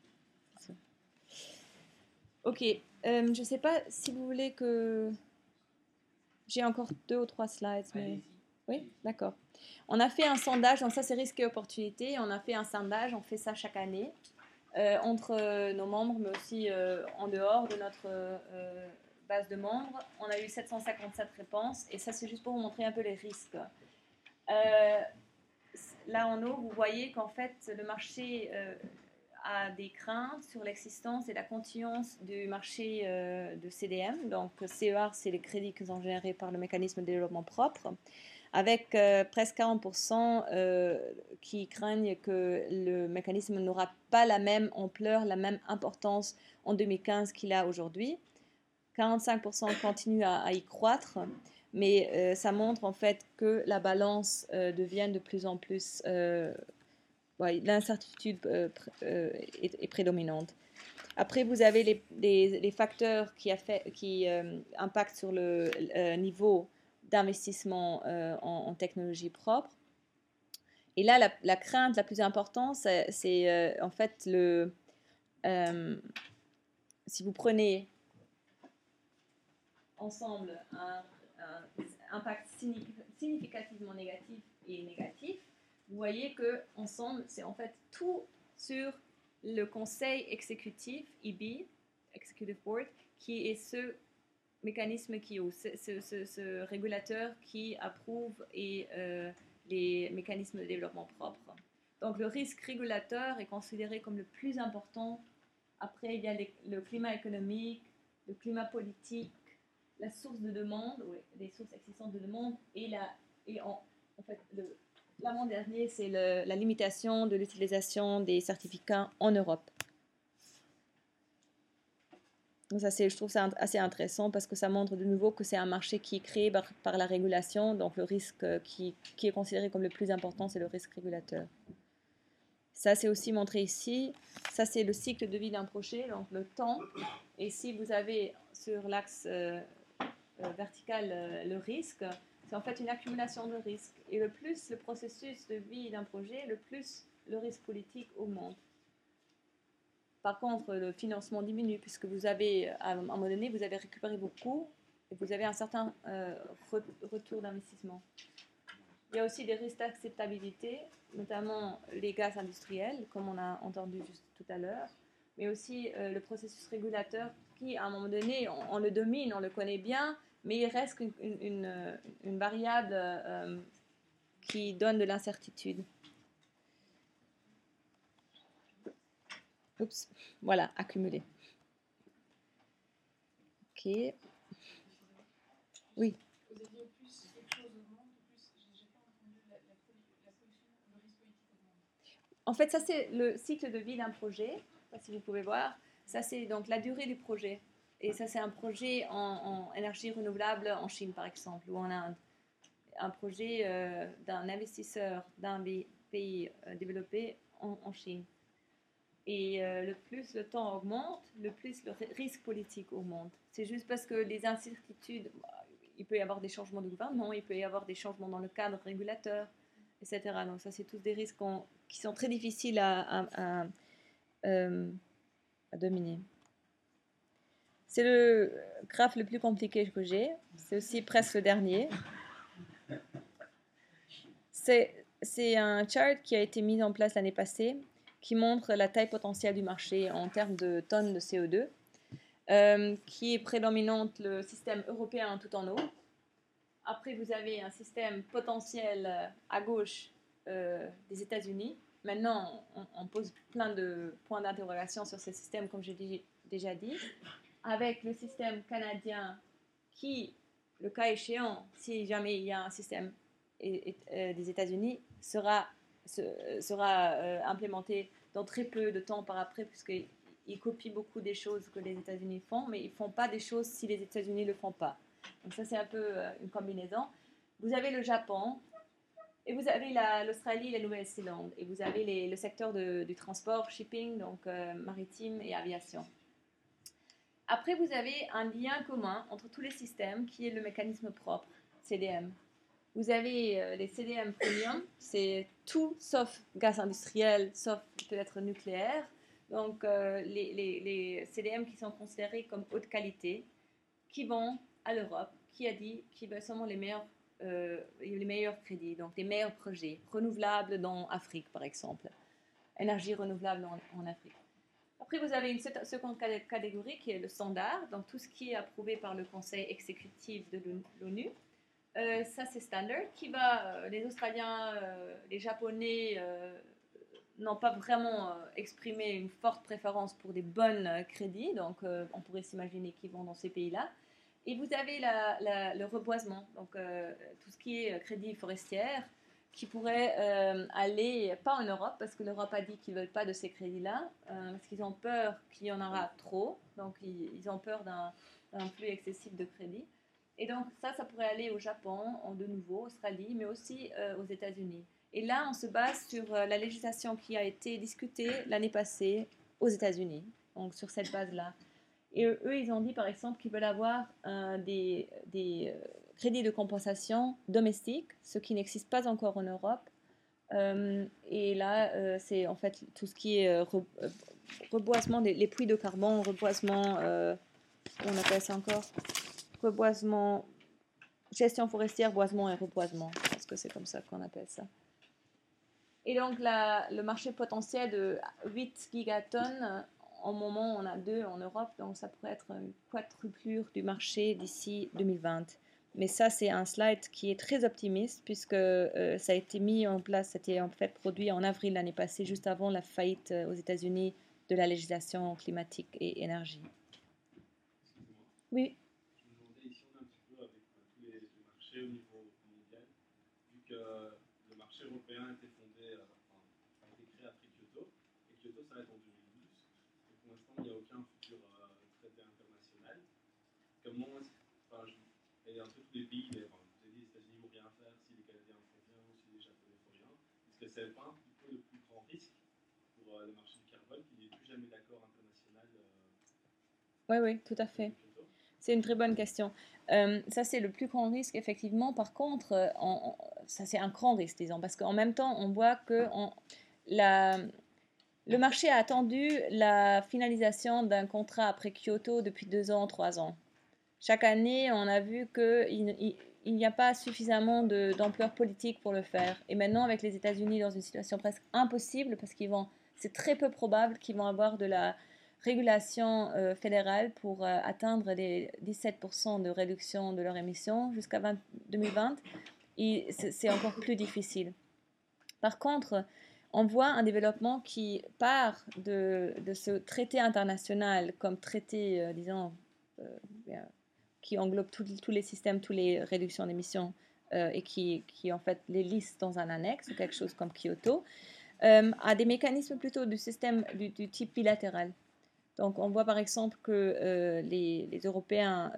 Ok, je ne sais pas si vous voulez que... J'ai encore 2 ou 3 slides. Mais... Oui, d'accord. On a fait un sondage, donc ça c'est risque et opportunité. On a fait un sondage, on fait ça chaque année. Entre nos membres, mais aussi en dehors de notre base de membres. On a eu 757 réponses, et ça c'est juste pour vous montrer un peu les risques. Là en haut, vous voyez qu'en fait le marché a des craintes sur l'existence et la continuance du marché de CDM. Donc CER, c'est les crédits qui sont générés par le mécanisme de développement propre, avec presque 40% qui craignent que le mécanisme n'aura pas la même ampleur, la même importance en 2015 qu'il a aujourd'hui. 45% continuent à y croître, mais ça montre en fait que la balance devient de plus en plus... l'incertitude est prédominante. Après, vous avez les facteurs qui impactent sur le niveau d'investissement en technologie propre. Et là, la crainte la plus importante, c'est en fait si vous prenez ensemble un impact significativement négatif et négatif, vous voyez que ensemble, c'est en fait tout sur le conseil exécutif, EB, Executive Board, qui est ce mécanisme ce régulateur qui approuve les mécanismes de développement propre. Donc le risque régulateur est considéré comme le plus important. Après, il y a le climat économique, le climat politique, la source de demande, les sources existantes de demande, et en fait, l'avant-dernier, c'est la limitation de l'utilisation des certificats en Europe. Donc ça, je trouve ça assez intéressant parce que ça montre de nouveau que c'est un marché qui est créé par la régulation, donc le risque qui est considéré comme le plus important, c'est le risque régulateur. Ça, c'est aussi montré ici. Ça, c'est le cycle de vie d'un projet, donc le temps. Et si vous avez sur l'axe vertical le risque, c'est en fait une accumulation de risques. Et le plus le processus de vie d'un projet, le plus le risque politique augmente. Par contre, le financement diminue puisque vous avez, à un moment donné, vous avez récupéré vos coûts et vous avez un certain retour d'investissement. Il y a aussi des risques d'acceptabilité, notamment les gaz industriels, comme on a entendu juste tout à l'heure, mais aussi le processus régulateur qui, à un moment donné, on le domine, on le connaît bien, mais il reste une variable qui donne de l'incertitude. Oups, voilà, accumulé. Ok. Oui. Vous avez dit au plus quelque chose augmente, au plus, j'ai pas entendu la pollution, le risque politique augmente. En fait, ça c'est le cycle de vie d'un projet. Je ne sais pas si vous pouvez voir. Ça c'est donc la durée du projet. Et ça c'est un projet en énergie renouvelable en Chine par exemple ou en Inde. Un projet d'un investisseur d'un pays développé en Chine. Et le plus le temps augmente, le plus le risque politique augmente. C'est juste parce que les incertitudes, il peut y avoir des changements de gouvernement, il peut y avoir des changements dans le cadre régulateur, etc. Donc ça, c'est tous des risques qui sont très difficiles à dominer. C'est le graphe le plus compliqué que j'ai. C'est aussi presque le dernier. C'est un chart qui a été mis en place l'année passée qui montre la taille potentielle du marché en termes de tonnes de CO2, qui est prédominante le système européen tout en haut. Après, vous avez un système potentiel à gauche des États-Unis. Maintenant, on pose plein de points d'interrogation sur ces systèmes, comme j'ai déjà dit, avec le système canadien qui, le cas échéant, si jamais il y a un système des États-Unis, sera implémenté dans très peu de temps par après, puisqu'ils copient beaucoup des choses que les États-Unis font, mais ils ne font pas des choses si les États-Unis ne le font pas. Donc ça, c'est un peu une combinaison. Vous avez le Japon, et vous avez l'Australie et la Nouvelle-Zélande, et vous avez le secteur du transport, shipping, donc maritime et aviation. Après, vous avez un lien commun entre tous les systèmes qui est le mécanisme propre, CDM. Vous avez les CDM premium, c'est tout sauf gaz industriel, sauf peut-être nucléaire. Donc, les CDM qui sont considérés comme haute qualité, qui vont à l'Europe, qui a dit qu'ils veulent seulement les meilleurs crédits, donc les meilleurs projets, renouvelables dans Afrique, par exemple. Énergie renouvelable en Afrique. Après, vous avez une seconde catégorie qui est le standard, donc tout ce qui est approuvé par le Conseil exécutif de l'ONU. Ça, c'est standard, les Australiens, les Japonais n'ont pas vraiment exprimé une forte préférence pour des bons crédits, donc on pourrait s'imaginer qu'ils vont dans ces pays-là. Et vous avez le reboisement, donc tout ce qui est crédit forestier, qui pourrait aller, pas en Europe, parce que l'Europe a dit qu'ils ne veulent pas de ces crédits-là, parce qu'ils ont peur qu'il y en aura trop, donc ils ont peur d'un flux excessif de crédits. Et donc ça pourrait aller au Japon, de nouveau, Australie, mais aussi aux États-Unis. Et là, on se base sur la législation qui a été discutée l'année passée aux États-Unis, donc sur cette base-là. Et eux, ils ont dit, par exemple, qu'ils veulent avoir des crédits de compensation domestiques, ce qui n'existe pas encore en Europe. Et là, c'est en fait tout ce qui est reboisement, les puits de carbone, reboisement, on appelle ça encore reboisement, gestion forestière, boisement et reboisement. Je pense que c'est comme ça qu'on appelle ça. Et donc, le marché potentiel de 8 gigatonnes, en moment, on a 2 en Europe, donc ça pourrait être une quadruplure du marché d'ici 2020. Mais ça, c'est un slide qui est très optimiste, puisque ça a été mis en place, c'était en fait produit en avril l'année passée, juste avant la faillite aux États-Unis de la législation climatique et énergie. Oui. Je me demandais ici, on marché au niveau mondial, vu que le marché européen a été fondé, a été créé après Kyoto, et Kyoto s'arrête en 2012. Et pour l'instant, il n'y a aucun futur traité international. Comment, et un peu tous les pays, vous avez dit les États-Unis ne vont rien faire, si les Canadiens font rien, ou si les Japonais font rien. Est-ce que c'est pas un petit peu le plus grand risque pour le marché du carbone, qu'il n'y ait plus jamais d'accord international Oui, tout à fait. C'est une très bonne question. Ça, c'est le plus grand risque, effectivement. Par contre, ça, c'est un grand risque, disons, parce qu'en même temps, on voit que le marché a attendu la finalisation d'un contrat après Kyoto depuis 2 ans, 3 ans. Chaque année, on a vu qu'il n'y a pas suffisamment d'ampleur politique pour le faire. Et maintenant, avec les États-Unis dans une situation presque impossible, parce c'est très peu probable qu'ils vont avoir de la régulation fédérale pour atteindre les 17% de réduction de leurs émissions jusqu'à 2020, et c'est encore plus difficile. Par contre, on voit un développement qui part de ce traité international comme traité, disons, qui englobe tous les systèmes, toutes les réductions d'émissions et qui en fait les liste dans un annexe ou quelque chose comme Kyoto, à des mécanismes plutôt du système du type bilatéral. Donc on voit par exemple que les Européens,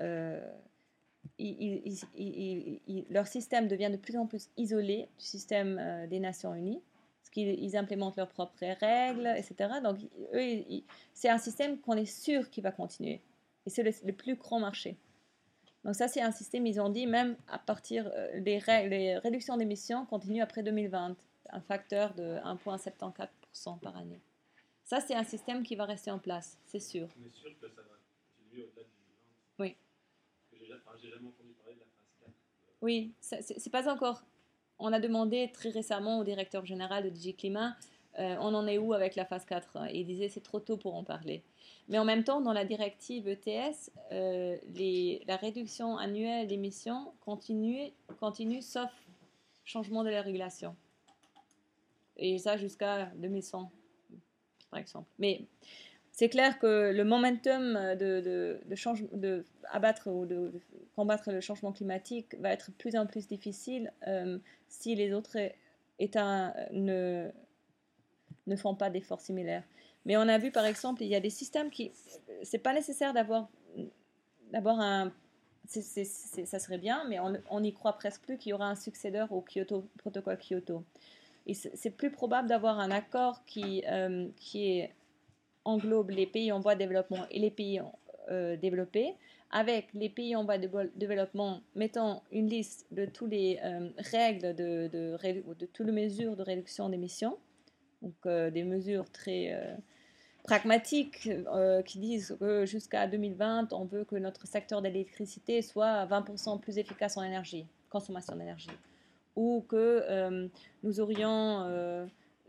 leur système devient de plus en plus isolé du système des Nations Unies, parce qu'ils implémentent leurs propres règles, etc. Donc eux, c'est un système qu'on est sûr qu'il va continuer. Et c'est le plus grand marché. Donc ça, c'est un système, ils ont dit, même à partir les réductions d'émissions continuent après 2020, un facteur de 1,74% par année. Ça, c'est un système qui va rester en place, c'est sûr. On est sûr que ça va continuer au-delà de 2020. Oui. J'ai jamais entendu parler de la phase 4. Oui, c'est pas encore. On a demandé très récemment au directeur général de DG Climat, on en est où avec la phase 4 ? Et il disait c'est trop tôt pour en parler. Mais en même temps, dans la directive ETS, la réduction annuelle d'émissions continue sauf changement de la régulation. Et ça jusqu'à 2100, par exemple. Mais c'est clair que le momentum de abattre ou de combattre le changement climatique va être de plus en plus difficile si les autres États ne font pas d'efforts similaires. Mais on a vu par exemple, il y a des systèmes qui, c'est pas nécessaire d'avoir un, ça serait bien, mais on n'y croit presque plus qu'il y aura un successeur au protocole Kyoto. Et c'est plus probable d'avoir un accord qui englobe les pays en voie de développement et les pays développés, avec les pays en voie de développement mettant une liste de toutes les règles de toutes les mesures de réduction d'émissions, donc des mesures très pragmatiques qui disent que jusqu'à 2020, on veut que notre secteur d'électricité soit 20% plus efficace en consommation d'énergie, ou que nous aurions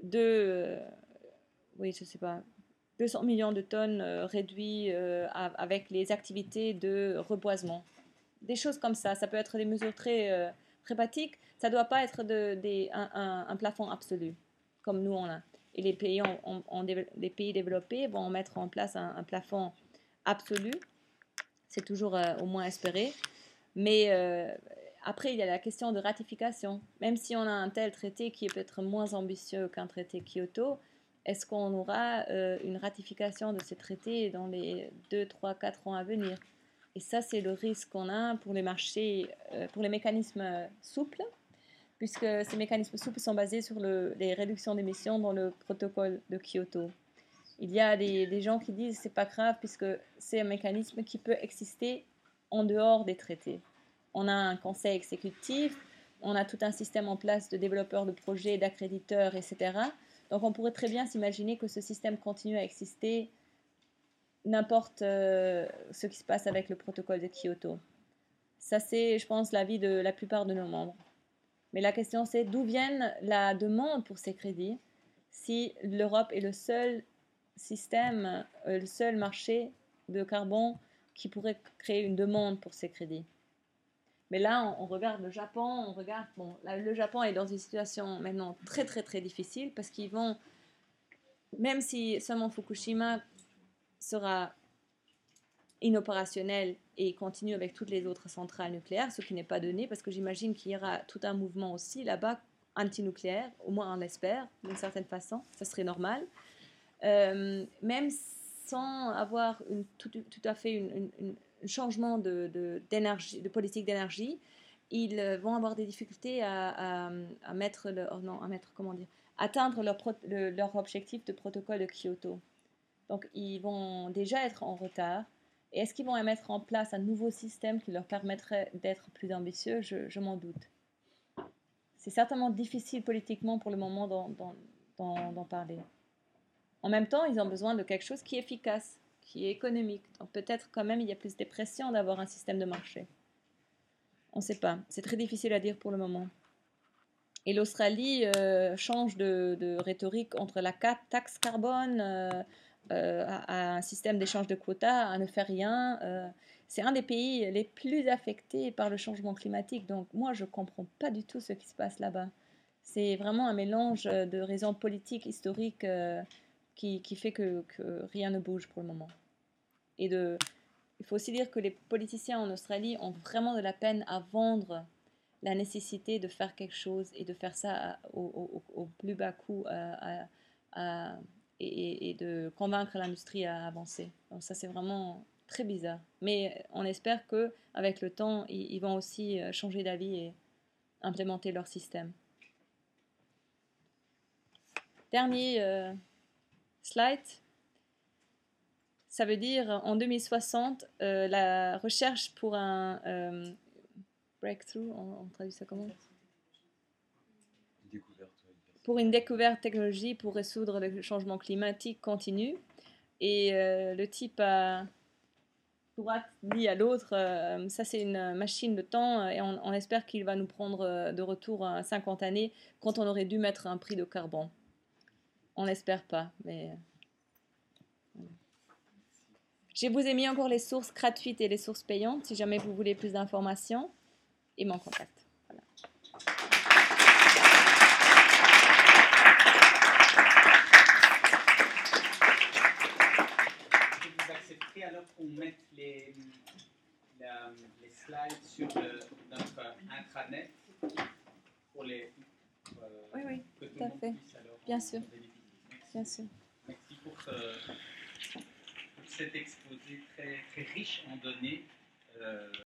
oui, je sais pas, 200 millions de tonnes réduits avec les activités de reboisement. Des choses comme ça. Ça peut être des mesures très pragmatiques. Ça ne doit pas être un plafond absolu, comme nous on a. Et les pays développés vont mettre en place un plafond absolu. C'est toujours au moins espéré. Mais après, il y a la question de ratification. Même si on a un tel traité qui est peut-être moins ambitieux qu'un traité Kyoto, est-ce qu'on aura une ratification de ces traités dans les 2, 3, 4 ans à venir? Et ça, c'est le risque qu'on a pour les marchés, pour les mécanismes souples, puisque ces mécanismes souples sont basés sur les réductions d'émissions dans le protocole de Kyoto. Il y a des gens qui disent que ce n'est pas grave, puisque c'est un mécanisme qui peut exister en dehors des traités. On a un conseil exécutif, on a tout un système en place de développeurs de projets, d'accréditeurs, etc. Donc on pourrait très bien s'imaginer que ce système continue à exister n'importe ce qui se passe avec le protocole de Kyoto. Ça, c'est, je pense, l'avis de la plupart de nos membres. Mais la question, c'est d'où vient la demande pour ces crédits si l'Europe est le seul système, le seul marché de carbone qui pourrait créer une demande pour ces crédits. Mais là, on regarde le Japon, le Japon est dans une situation maintenant très très très difficile parce qu'ils vont, même si seulement Fukushima sera inopérationnel et continue avec toutes les autres centrales nucléaires, ce qui n'est pas donné, parce que j'imagine qu'il y aura tout un mouvement aussi là-bas anti-nucléaire, au moins on l'espère, d'une certaine façon, ça serait normal. Même sans avoir tout à fait un changement d'énergie, de politique d'énergie, ils vont avoir des difficultés à atteindre leur objectif de protocole de Kyoto. Donc, ils vont déjà être en retard. Et est-ce qu'ils vont mettre en place un nouveau système qui leur permettrait d'être plus ambitieux? Je m'en doute. C'est certainement difficile politiquement pour le moment d'en parler. En même temps, ils ont besoin de quelque chose qui est efficace, qui est économique. Donc, peut-être quand même il y a plus de pression d'avoir un système de marché. On ne sait pas. C'est très difficile à dire pour le moment. Et l'Australie change de rhétorique entre la taxe carbone à un système d'échange de quotas, à ne faire rien. C'est un des pays les plus affectés par le changement climatique. Donc moi, je ne comprends pas du tout ce qui se passe là-bas. C'est vraiment un mélange de raisons politiques, historiques, qui fait que rien ne bouge pour le moment. Il faut aussi dire que les politiciens en Australie ont vraiment de la peine à vendre la nécessité de faire quelque chose et de faire ça au plus bas coût et de convaincre l'industrie à avancer. Donc ça, c'est vraiment très bizarre. Mais on espère qu'avec le temps, ils vont aussi changer d'avis et implémenter leur système. Dernier slide. Ça veut dire, en 2060, la recherche pour un breakthrough, on traduit ça comment? Pour une découverte technologique pour résoudre le changement climatique continue. Et le type à droite dit à l'autre, ça c'est une machine de temps et on espère qu'il va nous prendre de retour à 50 années quand on aurait dû mettre un prix de carbone. On n'espère pas, mais... Je vous ai mis encore les sources gratuites et les sources payantes si jamais vous voulez plus d'informations et mon contact. Voilà. Vous accepterez alors qu'on mette les slides sur notre intranet pour les oui, que tout tout à le monde fait. puisse alors Bien sûr. Bien sûr. Merci pour cet exposé très, très riche en données.